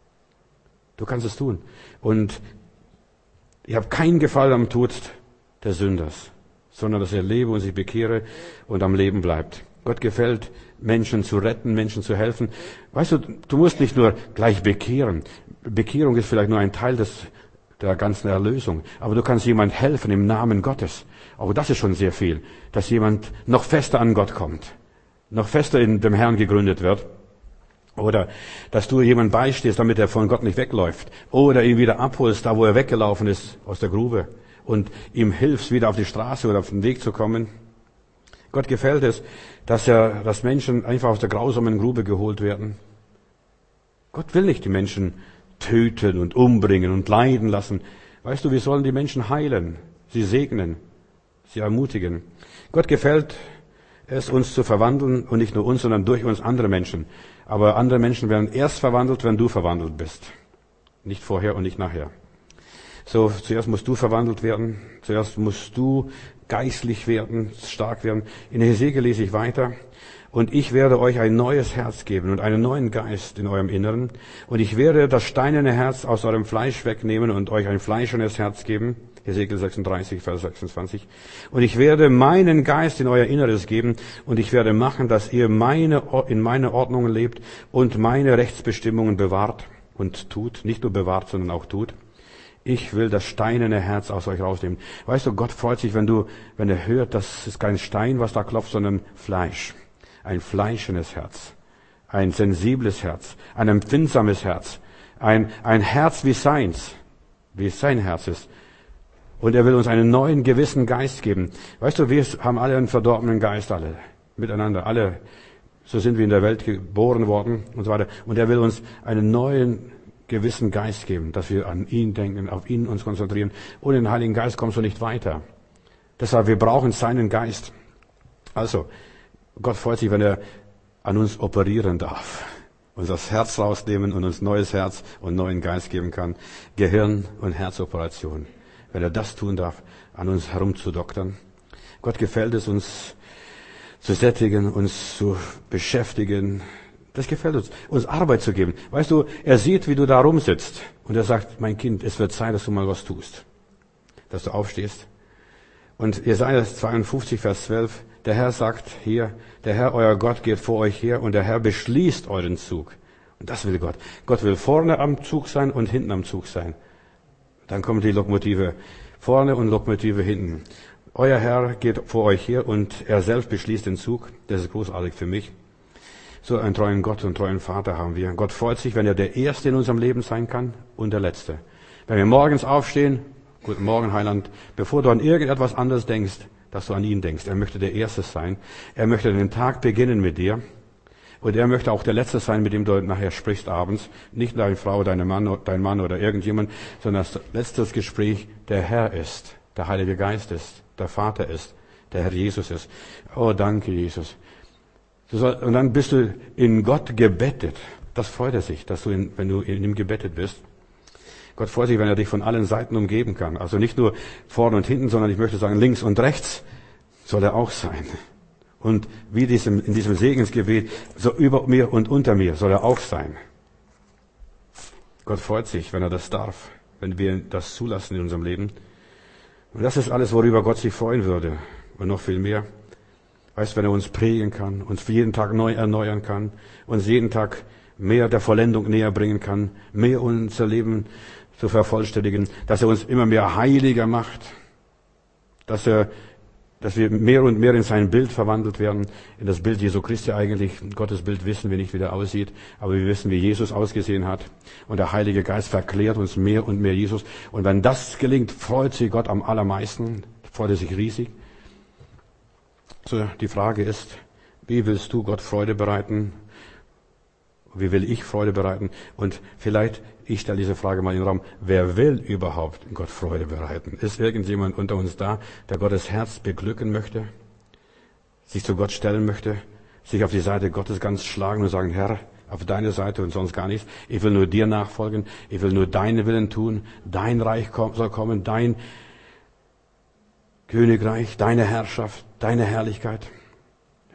Du kannst es tun. Und ich habe keinen Gefallen am Tod des Sünders, sondern dass er lebe und sich bekehre und am Leben bleibt. Gott gefällt, Menschen zu retten, Menschen zu helfen. Weißt du, du musst nicht nur gleich bekehren. Bekehrung ist vielleicht nur ein Teil der ganzen Erlösung. Aber du kannst jemand helfen im Namen Gottes. Auch das ist schon sehr viel. Dass jemand noch fester an Gott kommt. Noch fester in dem Herrn gegründet wird. Oder dass du jemand beistehst, damit er von Gott nicht wegläuft. Oder ihn wieder abholst, da wo er weggelaufen ist, aus der Grube. Und ihm hilfst, wieder auf die Straße oder auf den Weg zu kommen. Gott gefällt es, dass Menschen einfach aus der grausamen Grube geholt werden. Gott will nicht die Menschen töten und umbringen und leiden lassen. Weißt du, wir sollen die Menschen heilen, sie segnen, sie ermutigen. Gott gefällt es, uns zu verwandeln und nicht nur uns, sondern durch uns andere Menschen. Aber andere Menschen werden erst verwandelt, wenn du verwandelt bist. Nicht vorher und nicht nachher. So, zuerst musst du verwandelt werden. Zuerst musst du geistlich werden, stark werden. In Hesekiel lese ich weiter. Und ich werde euch ein neues Herz geben und einen neuen Geist in eurem Inneren. Und ich werde das steinerne Herz aus eurem Fleisch wegnehmen und euch ein fleischernes Herz geben. Hesekiel 36, Vers 26. Und ich werde meinen Geist in euer Inneres geben und ich werde machen, dass ihr in meine Ordnungen lebt und meine Rechtsbestimmungen bewahrt und tut. Nicht nur bewahrt, sondern auch tut. Ich will das steinerne Herz aus euch rausnehmen. Weißt du, Gott freut sich, wenn er hört, das ist kein Stein, was da klopft, sondern Fleisch. Ein fleischendes Herz. Ein sensibles Herz. Ein empfindsames Herz. Ein Herz wie seins. Wie es sein Herz ist. Und er will uns einen neuen, gewissen Geist geben. Weißt du, wir haben alle einen verdorbenen Geist, alle. Miteinander. Alle. So sind wir in der Welt geboren worden und so weiter. Und er will uns einen neuen, gewissen Geist geben, dass wir an ihn denken, auf ihn uns konzentrieren. Ohne den Heiligen Geist kommst du nicht weiter. Deshalb, wir brauchen seinen Geist. Also, Gott freut sich, wenn er an uns operieren darf. Uns das Herz rausnehmen und uns neues Herz und neuen Geist geben kann. Gehirn- und Herzoperation. Wenn er das tun darf, an uns herumzudoktern. Gott gefällt es, uns zu sättigen, uns zu beschäftigen. Das gefällt uns Arbeit zu geben. Weißt du, er sieht, wie du da rumsitzt. Und er sagt, mein Kind, es wird Zeit, dass du mal was tust. Dass du aufstehst. Und Jesaja 52, Vers 12, der Herr sagt hier, der Herr, euer Gott, geht vor euch her und der Herr beschließt euren Zug. Und das will Gott. Gott will vorne am Zug sein und hinten am Zug sein. Dann kommt die Lokomotive vorne und Lokomotive hinten. Euer Herr geht vor euch her und er selbst beschließt den Zug. Das ist großartig für mich. So einen treuen Gott und treuen Vater haben wir. Gott freut sich, wenn er der Erste in unserem Leben sein kann und der Letzte. Wenn wir morgens aufstehen, guten Morgen, Heiland, bevor du an irgendetwas anderes denkst, dass du an ihn denkst. Er möchte der Erste sein. Er möchte den Tag beginnen mit dir. Und er möchte auch der Letzte sein, mit dem du nachher sprichst abends. Nicht deine Frau, dein Mann oder irgendjemand, sondern das letzte Gespräch der Herr ist, der Heilige Geist ist, der Vater ist, der Herr Jesus ist. Oh, danke, Jesus. Und dann bist du in Gott gebettet. Das freut er sich, wenn du in ihm gebettet bist. Gott freut sich, wenn er dich von allen Seiten umgeben kann. Also nicht nur vorne und hinten, sondern ich möchte sagen, links und rechts soll er auch sein. Und wie in diesem Segensgebet, so über mir und unter mir soll er auch sein. Gott freut sich, wenn er das darf, wenn wir das zulassen in unserem Leben. Und das ist alles, worüber Gott sich freuen würde. Und noch viel mehr. Weißt, wenn er uns prägen kann, uns jeden Tag neu erneuern kann, uns jeden Tag mehr der Vollendung näher bringen kann, mehr unser Leben zu vervollständigen, dass er uns immer mehr heiliger macht, dass wir mehr und mehr in sein Bild verwandelt werden, in das Bild Jesu Christi eigentlich. Gottes Bild wissen wir nicht, wie der aussieht, aber wir wissen, wie Jesus ausgesehen hat. Und der Heilige Geist verklärt uns mehr und mehr Jesus. Und wenn das gelingt, freut sich Gott am allermeisten, freut er sich riesig. So, die Frage ist, wie willst du Gott Freude bereiten? Wie will ich Freude bereiten? Und vielleicht, ich stelle diese Frage mal in den Raum, wer will überhaupt Gott Freude bereiten? Ist irgendjemand unter uns da, der Gottes Herz beglücken möchte? Sich zu Gott stellen möchte? Sich auf die Seite Gottes ganz schlagen und sagen, Herr, auf deine Seite und sonst gar nichts. Ich will nur dir nachfolgen. Ich will nur deinen Willen tun. Dein Reich soll kommen. Dein Königreich, deine Herrschaft, deine Herrlichkeit.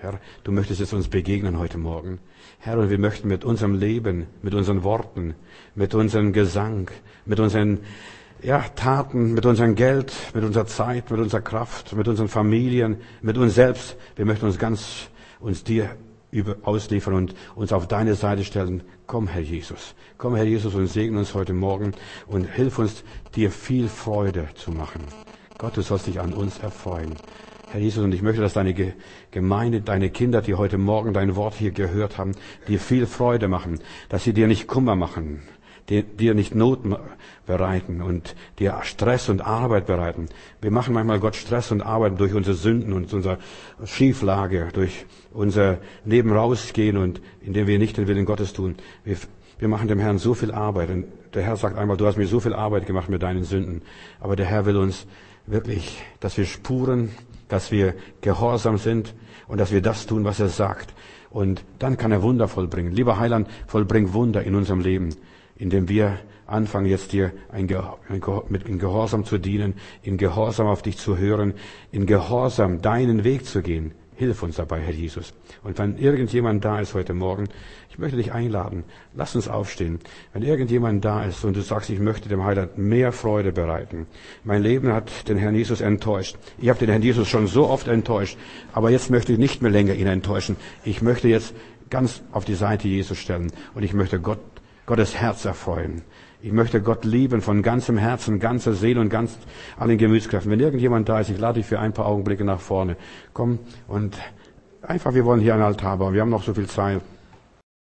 Herr, du möchtest jetzt uns begegnen heute Morgen. Herr, und wir möchten mit unserem Leben, mit unseren Worten, mit unserem Gesang, mit unseren Taten, mit unserem Geld, mit unserer Zeit, mit unserer Kraft, mit unseren Familien, mit uns selbst, wir möchten uns dir ausliefern und uns auf deine Seite stellen. Komm, Herr Jesus. Komm, Herr Jesus, und segne uns heute Morgen und hilf uns, dir viel Freude zu machen. Gott, du sollst dich an uns erfreuen. Herr Jesus, und ich möchte, dass deine Gemeinde, deine Kinder, die heute Morgen dein Wort hier gehört haben, dir viel Freude machen, dass sie dir nicht Kummer machen, dir nicht Not bereiten und dir Stress und Arbeit bereiten. Wir machen manchmal Gott Stress und Arbeit durch unsere Sünden und unsere Schieflage, durch unser Leben rausgehen und indem wir nicht den Willen Gottes tun. Wir machen dem Herrn so viel Arbeit und der Herr sagt einmal, du hast mir so viel Arbeit gemacht mit deinen Sünden. Aber der Herr will uns wirklich, dass wir spuren, dass wir gehorsam sind und dass wir das tun, was er sagt. Und dann kann er Wunder vollbringen. Lieber Heiland, vollbring Wunder in unserem Leben, indem wir anfangen, jetzt dir in Gehorsam zu dienen, in Gehorsam auf dich zu hören, in Gehorsam deinen Weg zu gehen. Hilf uns dabei, Herr Jesus. Und wenn irgendjemand da ist heute Morgen, ich möchte dich einladen, lass uns aufstehen. Wenn irgendjemand da ist und du sagst, ich möchte dem Heiland mehr Freude bereiten. Mein Leben hat den Herrn Jesus enttäuscht. Ich habe den Herrn Jesus schon so oft enttäuscht, aber jetzt möchte ich nicht mehr länger ihn enttäuschen. Ich möchte jetzt ganz auf die Seite Jesus stellen und ich möchte Gottes Herz erfreuen. Ich möchte Gott lieben von ganzem Herzen, ganzer Seele und ganz allen Gemütskräften. Wenn irgendjemand da ist, ich lade dich für ein paar Augenblicke nach vorne. Komm und einfach, wir wollen hier einen Altar bauen. Wir haben noch so viel Zeit.